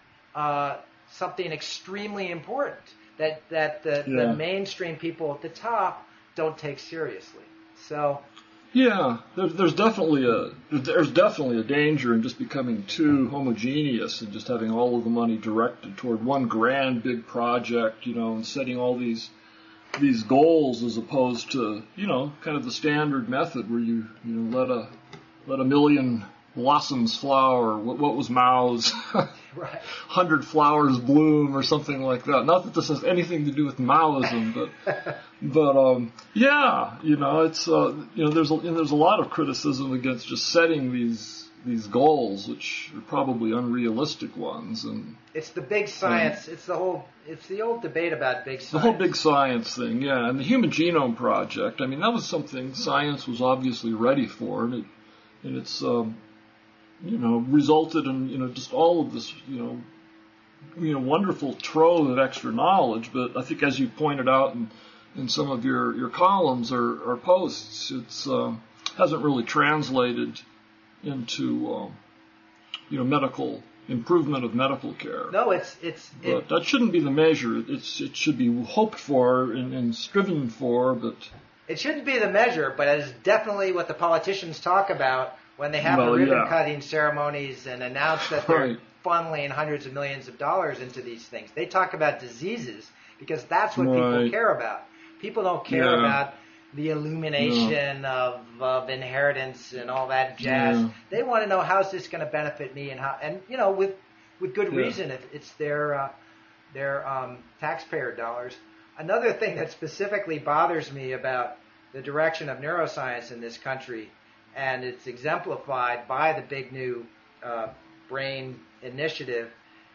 uh, something extremely important that that the, Yeah. the mainstream people at the top don't take seriously. So. Yeah, there's, there's definitely a there's definitely a danger in just becoming too homogeneous and just having all of the money directed toward one grand big project, you know, and setting all these these goals as opposed to, you know, kind of the standard method where you you know let a let a million blossoms flower. What, what was Mao's? Right. Hundred flowers bloom or something like that. Not that this has anything to do with Maoism, but but um, yeah, you know, it's uh, you know, there's a, you know, there's a lot of criticism against just setting these these goals, which are probably unrealistic ones, and It's the big science. It's the whole. It's the old debate about big science. the whole big science thing, yeah. And the Human Genome Project, I mean, that was something science was obviously ready for, and it and it's um, you know resulted in you know just all of this you know you know wonderful trove of extra knowledge. But I think, as you pointed out in in some of your your columns or, or posts, it's um, hasn't really translated into um, you know medical improvement of medical care. No, it's it's. But It, that shouldn't be the measure. It's it should be hoped for and, and striven for, but it shouldn't be the measure, but it's definitely what the politicians talk about when they have Well, the ribbon yeah. cutting ceremonies and announce that they're Right. funneling hundreds of millions of dollars into these things. They talk about diseases because that's what right. people care about. People don't care yeah. about the illumination no. of, of inheritance and all that jazz. Yeah. They want to know, how's this going to benefit me, and how, and you know, with with good yeah. reason. If it's their uh, their um, taxpayer dollars. Another thing that specifically bothers me about the direction of neuroscience in this country, and it's exemplified by the big new uh, brain initiative,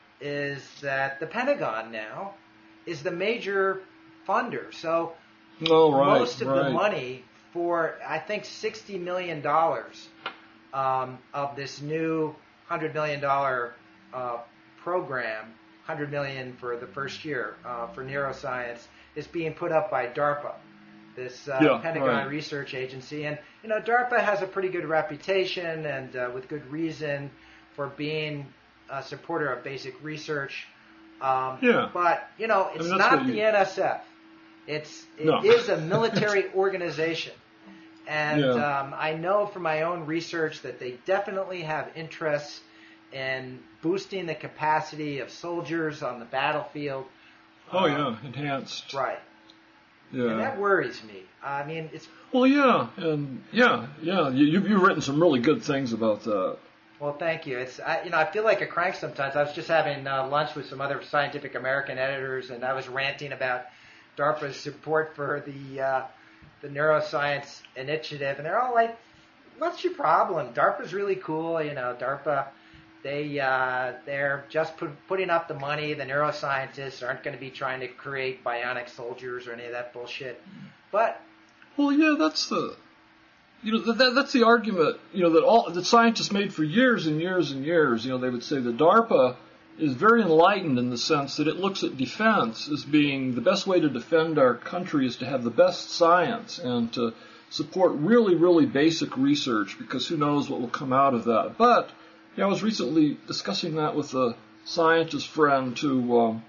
is that the Pentagon now is the major funder. So oh, right, most of right. the money for, I think, sixty million dollars um, of this new one hundred million dollars uh, program, one hundred million dollars for the first year uh, for neuroscience, is being put up by DARPA, this uh, yeah, Pentagon right. research agency. And, you know, DARPA has a pretty good reputation, and uh, with good reason, for being a supporter of basic research. Um, yeah. But, you know, it's I mean, not the you... N S F. It's, it no. is a military organization. And yeah. um, I know from my own research that they definitely have interests in boosting the capacity of soldiers on the battlefield. Oh, um, yeah, enhanced. Right. Yeah. And that worries me. I mean, it's... Well, yeah, and yeah, yeah, you, you've, you've written some really good things about that. Well, thank you. It's I, you know I feel like a crank sometimes. I was just having uh, lunch with some other Scientific American editors, and I was ranting about DARPA's support for the uh, the neuroscience initiative, and they're all like, "What's your problem? DARPA's really cool. You know, DARPA, they uh, they're just put, putting up the money. The neuroscientists aren't going to be trying to create bionic soldiers or any of that bullshit." But well, yeah, that's the. You know, that, that's the argument, you know, that all that scientists made for years and years and years. You know, they would say that DARPA is very enlightened in the sense that it looks at defense as being the best way to defend our country is to have the best science and to support really, really basic research, because who knows what will come out of that. But, you know, I was recently discussing that with a scientist friend who, um,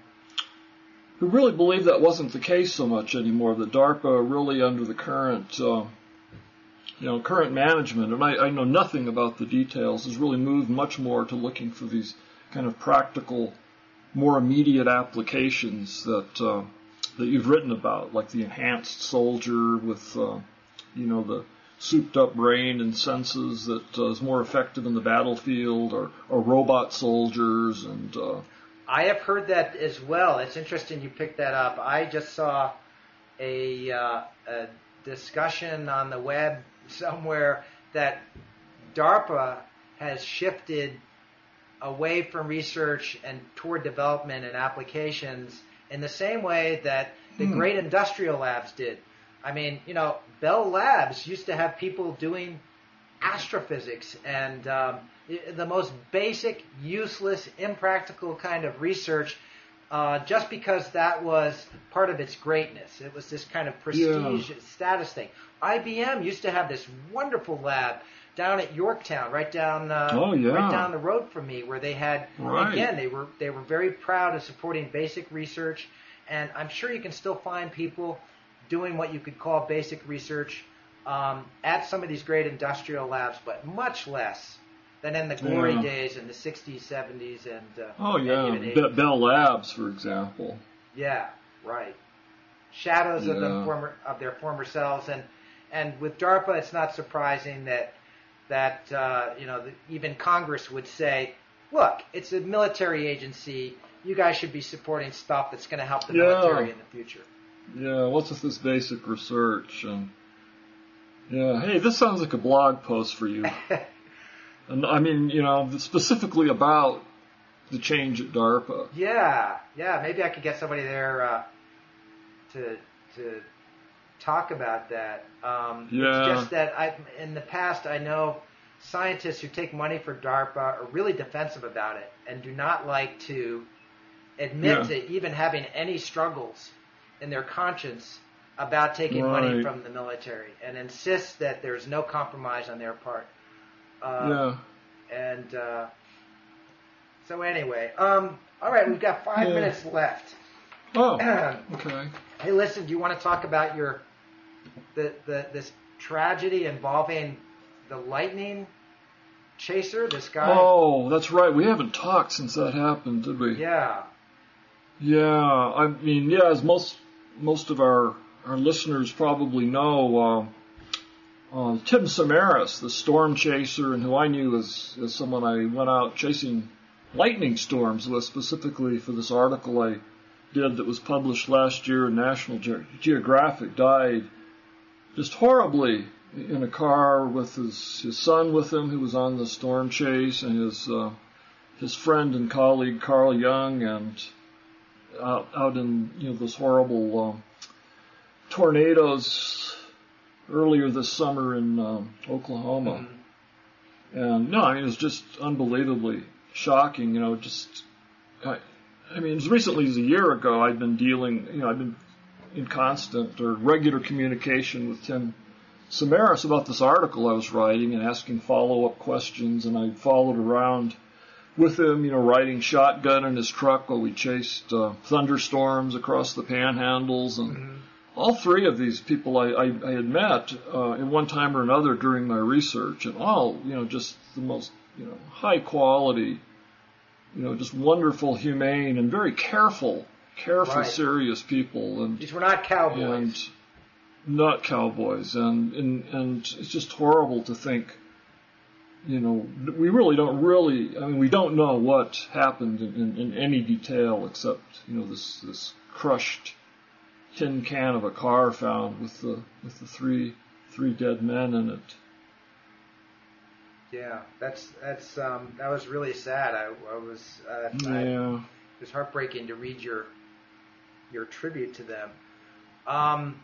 who really believed that wasn't the case so much anymore, that DARPA really under the current... Uh, You know, current management, and I, I know nothing about the details, has really moved much more to looking for these kind of practical, more immediate applications that uh, that you've written about, like the enhanced soldier with, uh, you know, the souped-up brain and senses that uh, is more effective in the battlefield, or, or robot soldiers, and. Uh, I have heard that as well. It's interesting you picked that up. I just saw a, uh, a discussion on the web somewhere that DARPA has shifted away from research and toward development and applications in the same way that the hmm. great industrial labs did. I mean, you know, Bell Labs used to have people doing astrophysics and um, the most basic, useless, impractical kind of research uh, just because that was part of its greatness. It was this kind of prestige yeah. status thing. I B M used to have this wonderful lab down at Yorktown, right down, uh, oh, yeah. right down the road from me, where they had right. again they were they were very proud of supporting basic research, and I'm sure you can still find people doing what you could call basic research um, at some of these great industrial labs, but much less than in the glory yeah. days in the sixties, seventies, and uh, oh yeah, and even Be- Bell Labs, for example. Yeah, right. Shadows yeah. of the former of their former selves, and and with DARPA, it's not surprising that that uh, you know the, even Congress would say, "Look, it's a military agency. You guys should be supporting stuff that's going to help the yeah. military in the future." Yeah, what's with this basic research? And yeah, hey, this sounds like a blog post for you. And I mean, you know, specifically about the change at DARPA. Yeah, yeah. Maybe I could get somebody there uh, to to talk about that. Um, yeah. It's just that I, in the past, I know scientists who take money for DARPA are really defensive about it and do not like to admit yeah. to even having any struggles in their conscience about taking right. money from the military, and insist that there's no compromise on their part. Uh, yeah. And uh, so anyway, um, all right, we've got five yeah. minutes left. Oh, okay. Hey, listen, do you want to talk about your the, the this tragedy involving the lightning chaser, this guy? Oh, that's right. We haven't talked since that happened, did we? Yeah. Yeah, I mean, yeah, as most most of our our listeners probably know, uh, uh, Tim Samaras, the storm chaser, and who I knew as, as someone I went out chasing lightning storms with, specifically for this article I did that was published last year in National Ge- Geographic, died just horribly in a car with his, his son with him, who was on the storm chase, and his uh, his friend and colleague Carl Young, and out, out in you know those horrible um, tornadoes earlier this summer in um, Oklahoma. Mm-hmm. And no, I mean, it was just unbelievably shocking. You know, just I, I mean, as recently as a year ago, I'd been dealing, you know, I've been in constant or regular communication with Tim Samaras about this article I was writing and asking follow-up questions, and I followed around with him, you know, riding shotgun in his truck while we chased uh, thunderstorms across the panhandles. And mm-hmm. all three of these people I, I, I had met uh, at one time or another during my research, and all, you know, just the most, you know, high quality, you know, just wonderful, humane, and very careful, careful, right. serious people. And these were not cowboys. And not cowboys. And, and, and it's just horrible to think, you know, we really don't really, I mean, we don't know what happened in, in, in any detail except, you know, this, this crushed tin can of a car found with the, with the three, three dead men in it. Yeah, that's, that's, um, that was really sad. I, I was, uh, yeah. I, it was heartbreaking to read your, your tribute to them. Um,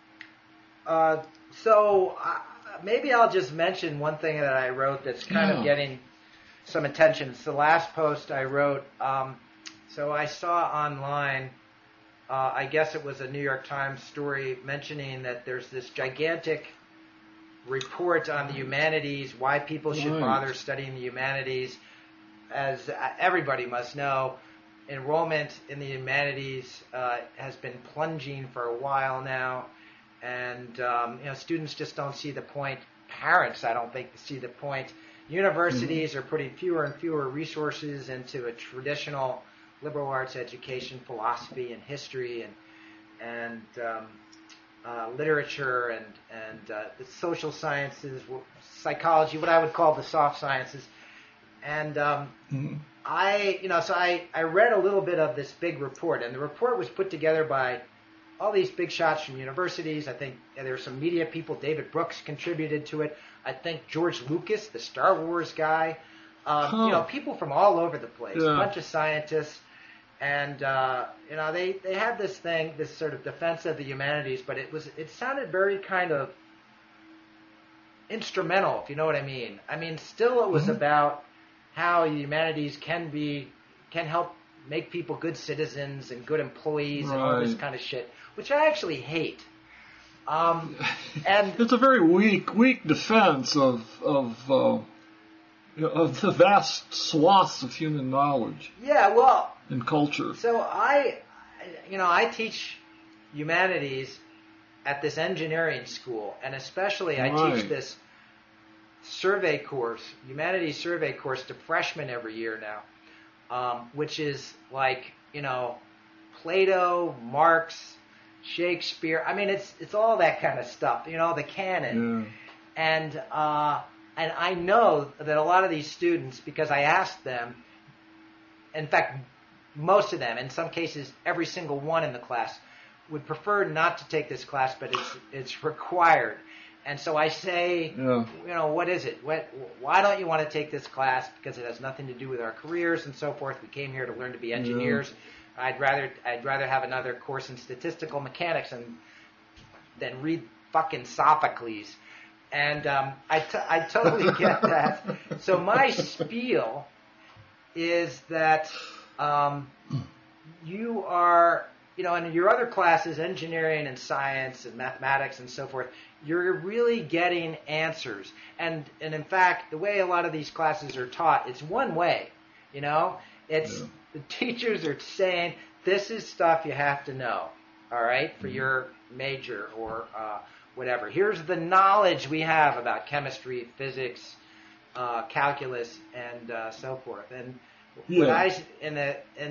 uh, so, uh, maybe I'll just mention one thing that I wrote that's kind yeah. of getting some attention. It's the last post I wrote. Um, so I saw online, uh, I guess it was a New York Times story mentioning that there's this gigantic report on the humanities, why people should right. bother studying the humanities. As everybody must know, enrollment in the humanities uh, has been plunging for a while now. And, um, you know, students just don't see the point. Parents, I don't think, see the point. Universities mm-hmm. are putting fewer and fewer resources into a traditional liberal arts education, philosophy and history and and um, uh, literature and, and uh, the social sciences, psychology, what I would call the soft sciences. And um, mm-hmm. I, you know, so I, I read a little bit of this big report. And the report was put together by all these big shots from universities. I think there were some media people. David Brooks contributed to it. I think George Lucas, the Star Wars guy. Um, huh. You know, people from all over the place. Yeah. A bunch of scientists. And, uh, you know, they, they had this thing, this sort of defense of the humanities, but it was it sounded very kind of instrumental, if you know what I mean. I mean, still it was mm-hmm. about how humanities can be, can help make people good citizens and good employees right. and all this kind of shit, which I actually hate. Um, and it's a very weak, weak defense of of uh, of the vast swaths of human knowledge. Yeah, well, and culture. So I, you know, I teach humanities at this engineering school, and especially I right. teach this survey course, humanities survey course, to freshmen every year now. Um, which is like, you know, Plato, Marx, Shakespeare. I mean, it's it's all that kind of stuff, you know, the canon. Yeah. And uh, and I know that a lot of these students, because I asked them, in fact, most of them, in some cases, every single one in the class, would prefer not to take this class, but it's it's required. And so I say, yeah. you know, what is it? What, why don't you want to take this class? Because it has nothing to do with our careers and so forth. We came here to learn to be engineers. Yeah. I'd rather I'd rather have another course in statistical mechanics and than read fucking Sophocles. And um, I, t- I totally get that. So my spiel is that um, you are, you know, in your other classes, engineering and science and mathematics and so forth, you're really getting answers. And and in fact, the way a lot of these classes are taught, it's one way, you know? It's yeah. the teachers are saying, this is stuff you have to know, all right, for mm-hmm. your major or uh, whatever. Here's the knowledge we have about chemistry, physics, uh, calculus, and uh, so forth. And yeah. when I, in the, in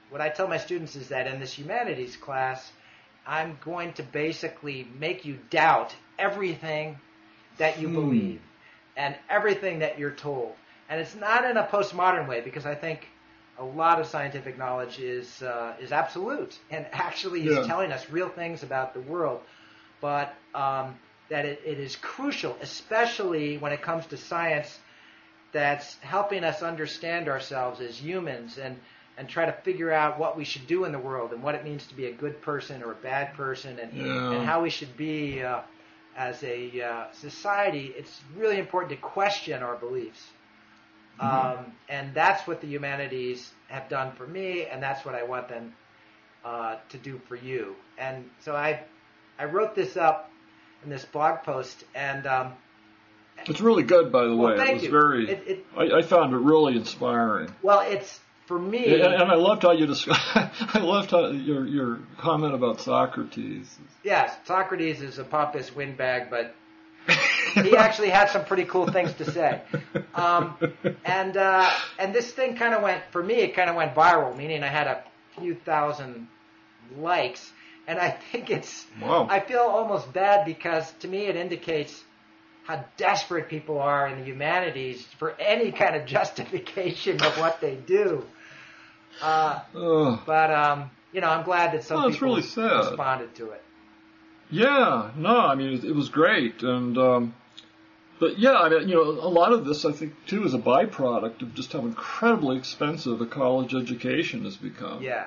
what I tell my students is that in this humanities class, I'm going to basically make you doubt everything that you Hmm. believe and everything that you're told. And it's not in a postmodern way, because I think a lot of scientific knowledge is uh, is absolute and actually is Yeah. telling us real things about the world. But um, that it, it is crucial, especially when it comes to science, that's helping us understand ourselves as humans and, and try to figure out what we should do in the world and what it means to be a good person or a bad person, and, Yeah. and how we should be uh, as a uh, society. It's really important to question our beliefs. Mm-hmm. Um, and that's what the humanities have done for me, and that's what I want them uh, to do for you. And so I, I wrote this up in this blog post, and um, It's really good, by the Well, way. thank it was you. very. It- it- I, I found it really inspiring. well, it's for me. And, and I loved how you described. I loved how your your comment about Socrates. Yes, Socrates is a pompous windbag, but he actually had some pretty cool things to say. Um, and uh, and this thing kind of went, for me, it kind of went viral, meaning I had a few thousand likes. And I think it's, Wow. I feel almost bad, because to me it indicates how desperate people are in the humanities for any kind of justification of what they do. Uh, Ugh. but, um, you know, I'm glad that some Well, it's people really sad. responded to it. Yeah, no, I mean it, it was great, and um, but yeah, I mean, you know, a lot of this I think too is a byproduct of just how incredibly expensive a college education has become. Yeah.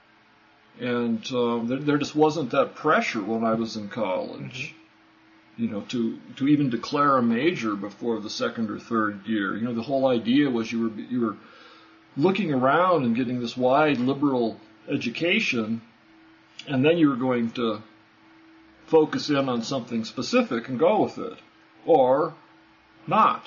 And um, there, there just wasn't that pressure when I was in college, Mm-hmm. you know, to to even declare a major before the second or third year. You know, the whole idea was you were you were looking around and getting this wide liberal education, and then you were going to focus in on something specific and go with it, or not.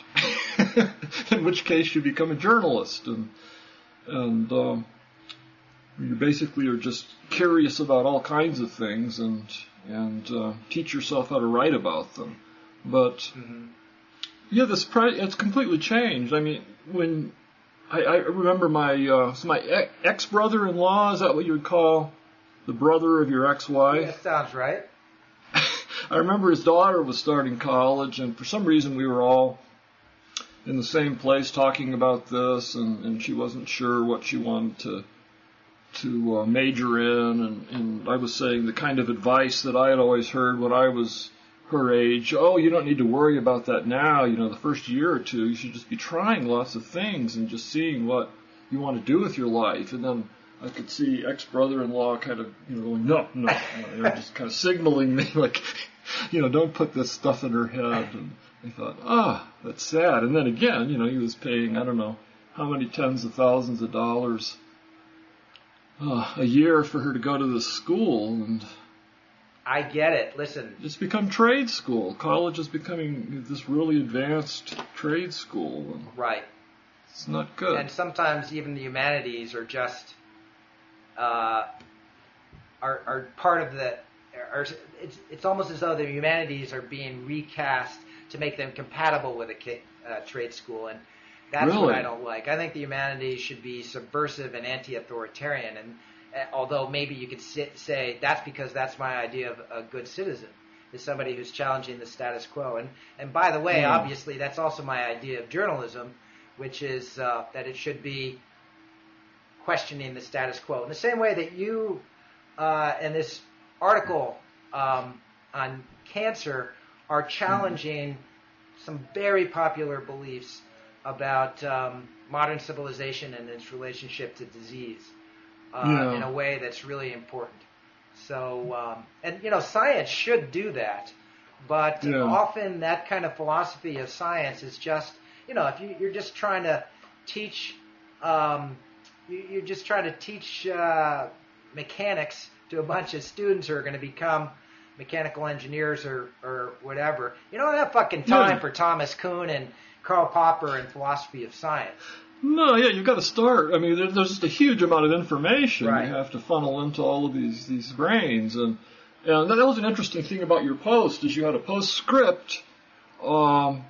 In which case, you become a journalist, and and um, you basically are just curious about all kinds of things, and and uh, teach yourself how to write about them. But Mm-hmm. yeah, this pri- it's completely changed. I mean, when I, I remember my uh, so my ex brother-in-law, is that what you would call the brother of your ex-wife? That sounds right. I remember his daughter was starting college, and for some reason we were all in the same place talking about this, and, and she wasn't sure what she wanted to to uh, major in, and, and I was saying the kind of advice that I had always heard when I was her age. Oh, you don't need to worry about that now. You know, the first year or two, you should just be trying lots of things and just seeing what you want to do with your life. And then I could see ex-brother-in-law kind of, you know, going, no, no, no. They were just kind of signaling me, like, you know, don't put this stuff in her head. And I thought, ah, that's sad. And then again, you know, he was paying, I don't know, how many tens of thousands of dollars uh, a year for her to go to this school, and I get it. Listen, it's become trade school. College is becoming this really advanced trade school, and right. it's not good. And sometimes even the humanities are just uh, are are part of the. Are, it's it's almost as though the humanities are being recast to make them compatible with a ki- uh, trade school, and that's what Really? I don't like. I think the humanities should be subversive and anti-authoritarian, and uh, although maybe you could sit, say that's because that's my idea of a good citizen, is somebody who's challenging the status quo. And and by the way, Hmm. obviously that's also my idea of journalism, which is uh, that it should be questioning the status quo. In the same way that you, uh, in this article um, on cancer, are challenging some very popular beliefs about um, modern civilization and its relationship to disease uh, Yeah. in a way that's really important. So, um, and you know, science should do that, but Yeah. often that kind of philosophy of science is just, you know, if you, you're just trying to teach, um, you, you're just trying to teach uh, mechanics to a bunch of students who are going to become mechanical engineers or, or whatever. You don't have fucking time Yeah. for Thomas Kuhn and Karl Popper and philosophy of science. No, yeah, you've got to start. I mean, there, there's just a huge amount of information Right. you have to funnel into all of these these brains, and and that was an interesting thing about your post is you had a postscript, um,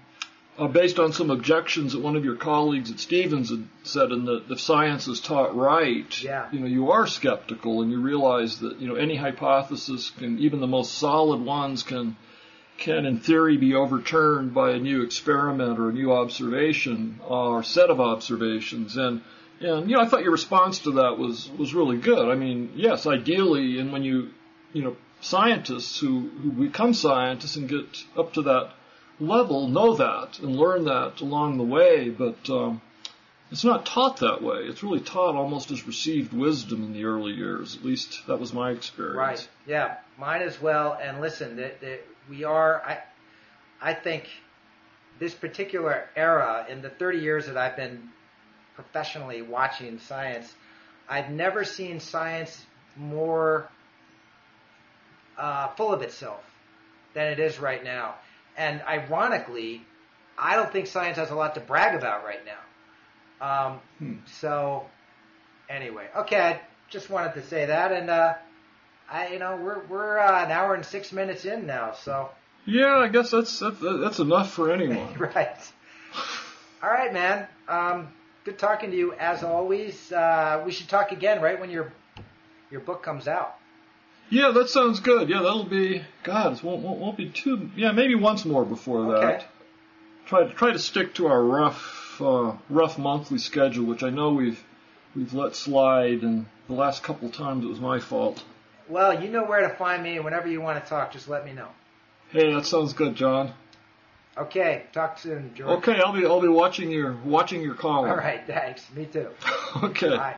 uh, based on some objections that one of your colleagues at Stevens had said, in that if science is taught right, Yeah. you know, you are skeptical and you realize that, you know, any hypothesis can, even the most solid ones can, can in theory be overturned by a new experiment or a new observation or set of observations. And, and, you know, I thought your response to that was, was really good. I mean, yes, ideally, and when you, you know, scientists who, who become scientists and get up to that level know that and learn that along the way, but um, it's not taught that way. It's really taught almost as received wisdom in the early years. At least that was my experience. Right. Yeah, mine as well. And listen, that, that we are, I, I think this particular era, in the thirty years that I've been professionally watching science, I've never seen science more uh, full of itself than it is right now. And ironically, I don't think science has a lot to brag about right now. Um, hmm. So, anyway, okay, I just wanted to say that, and uh, I, you know, we're we're uh, an hour and six minutes in now, so. Yeah, I guess that's that's, that's enough for anyone. Right. All right, man. Um, good talking to you as always. Uh, we should talk again, right, when your your book comes out. Yeah, that sounds good. Yeah, that'll be, God, it won't, won't, won't be too, yeah, maybe once more before that. Okay. Try to try to stick to our rough, uh, rough monthly schedule, which I know we've we've let slide, and the last couple of times it was my fault. Well, you know where to find me. Whenever you want to talk, just let me know. Hey, that sounds good, John. Okay, talk soon, George. Okay, I'll be I'll be watching your watching your column. All right, thanks. Me too. Okay. Bye.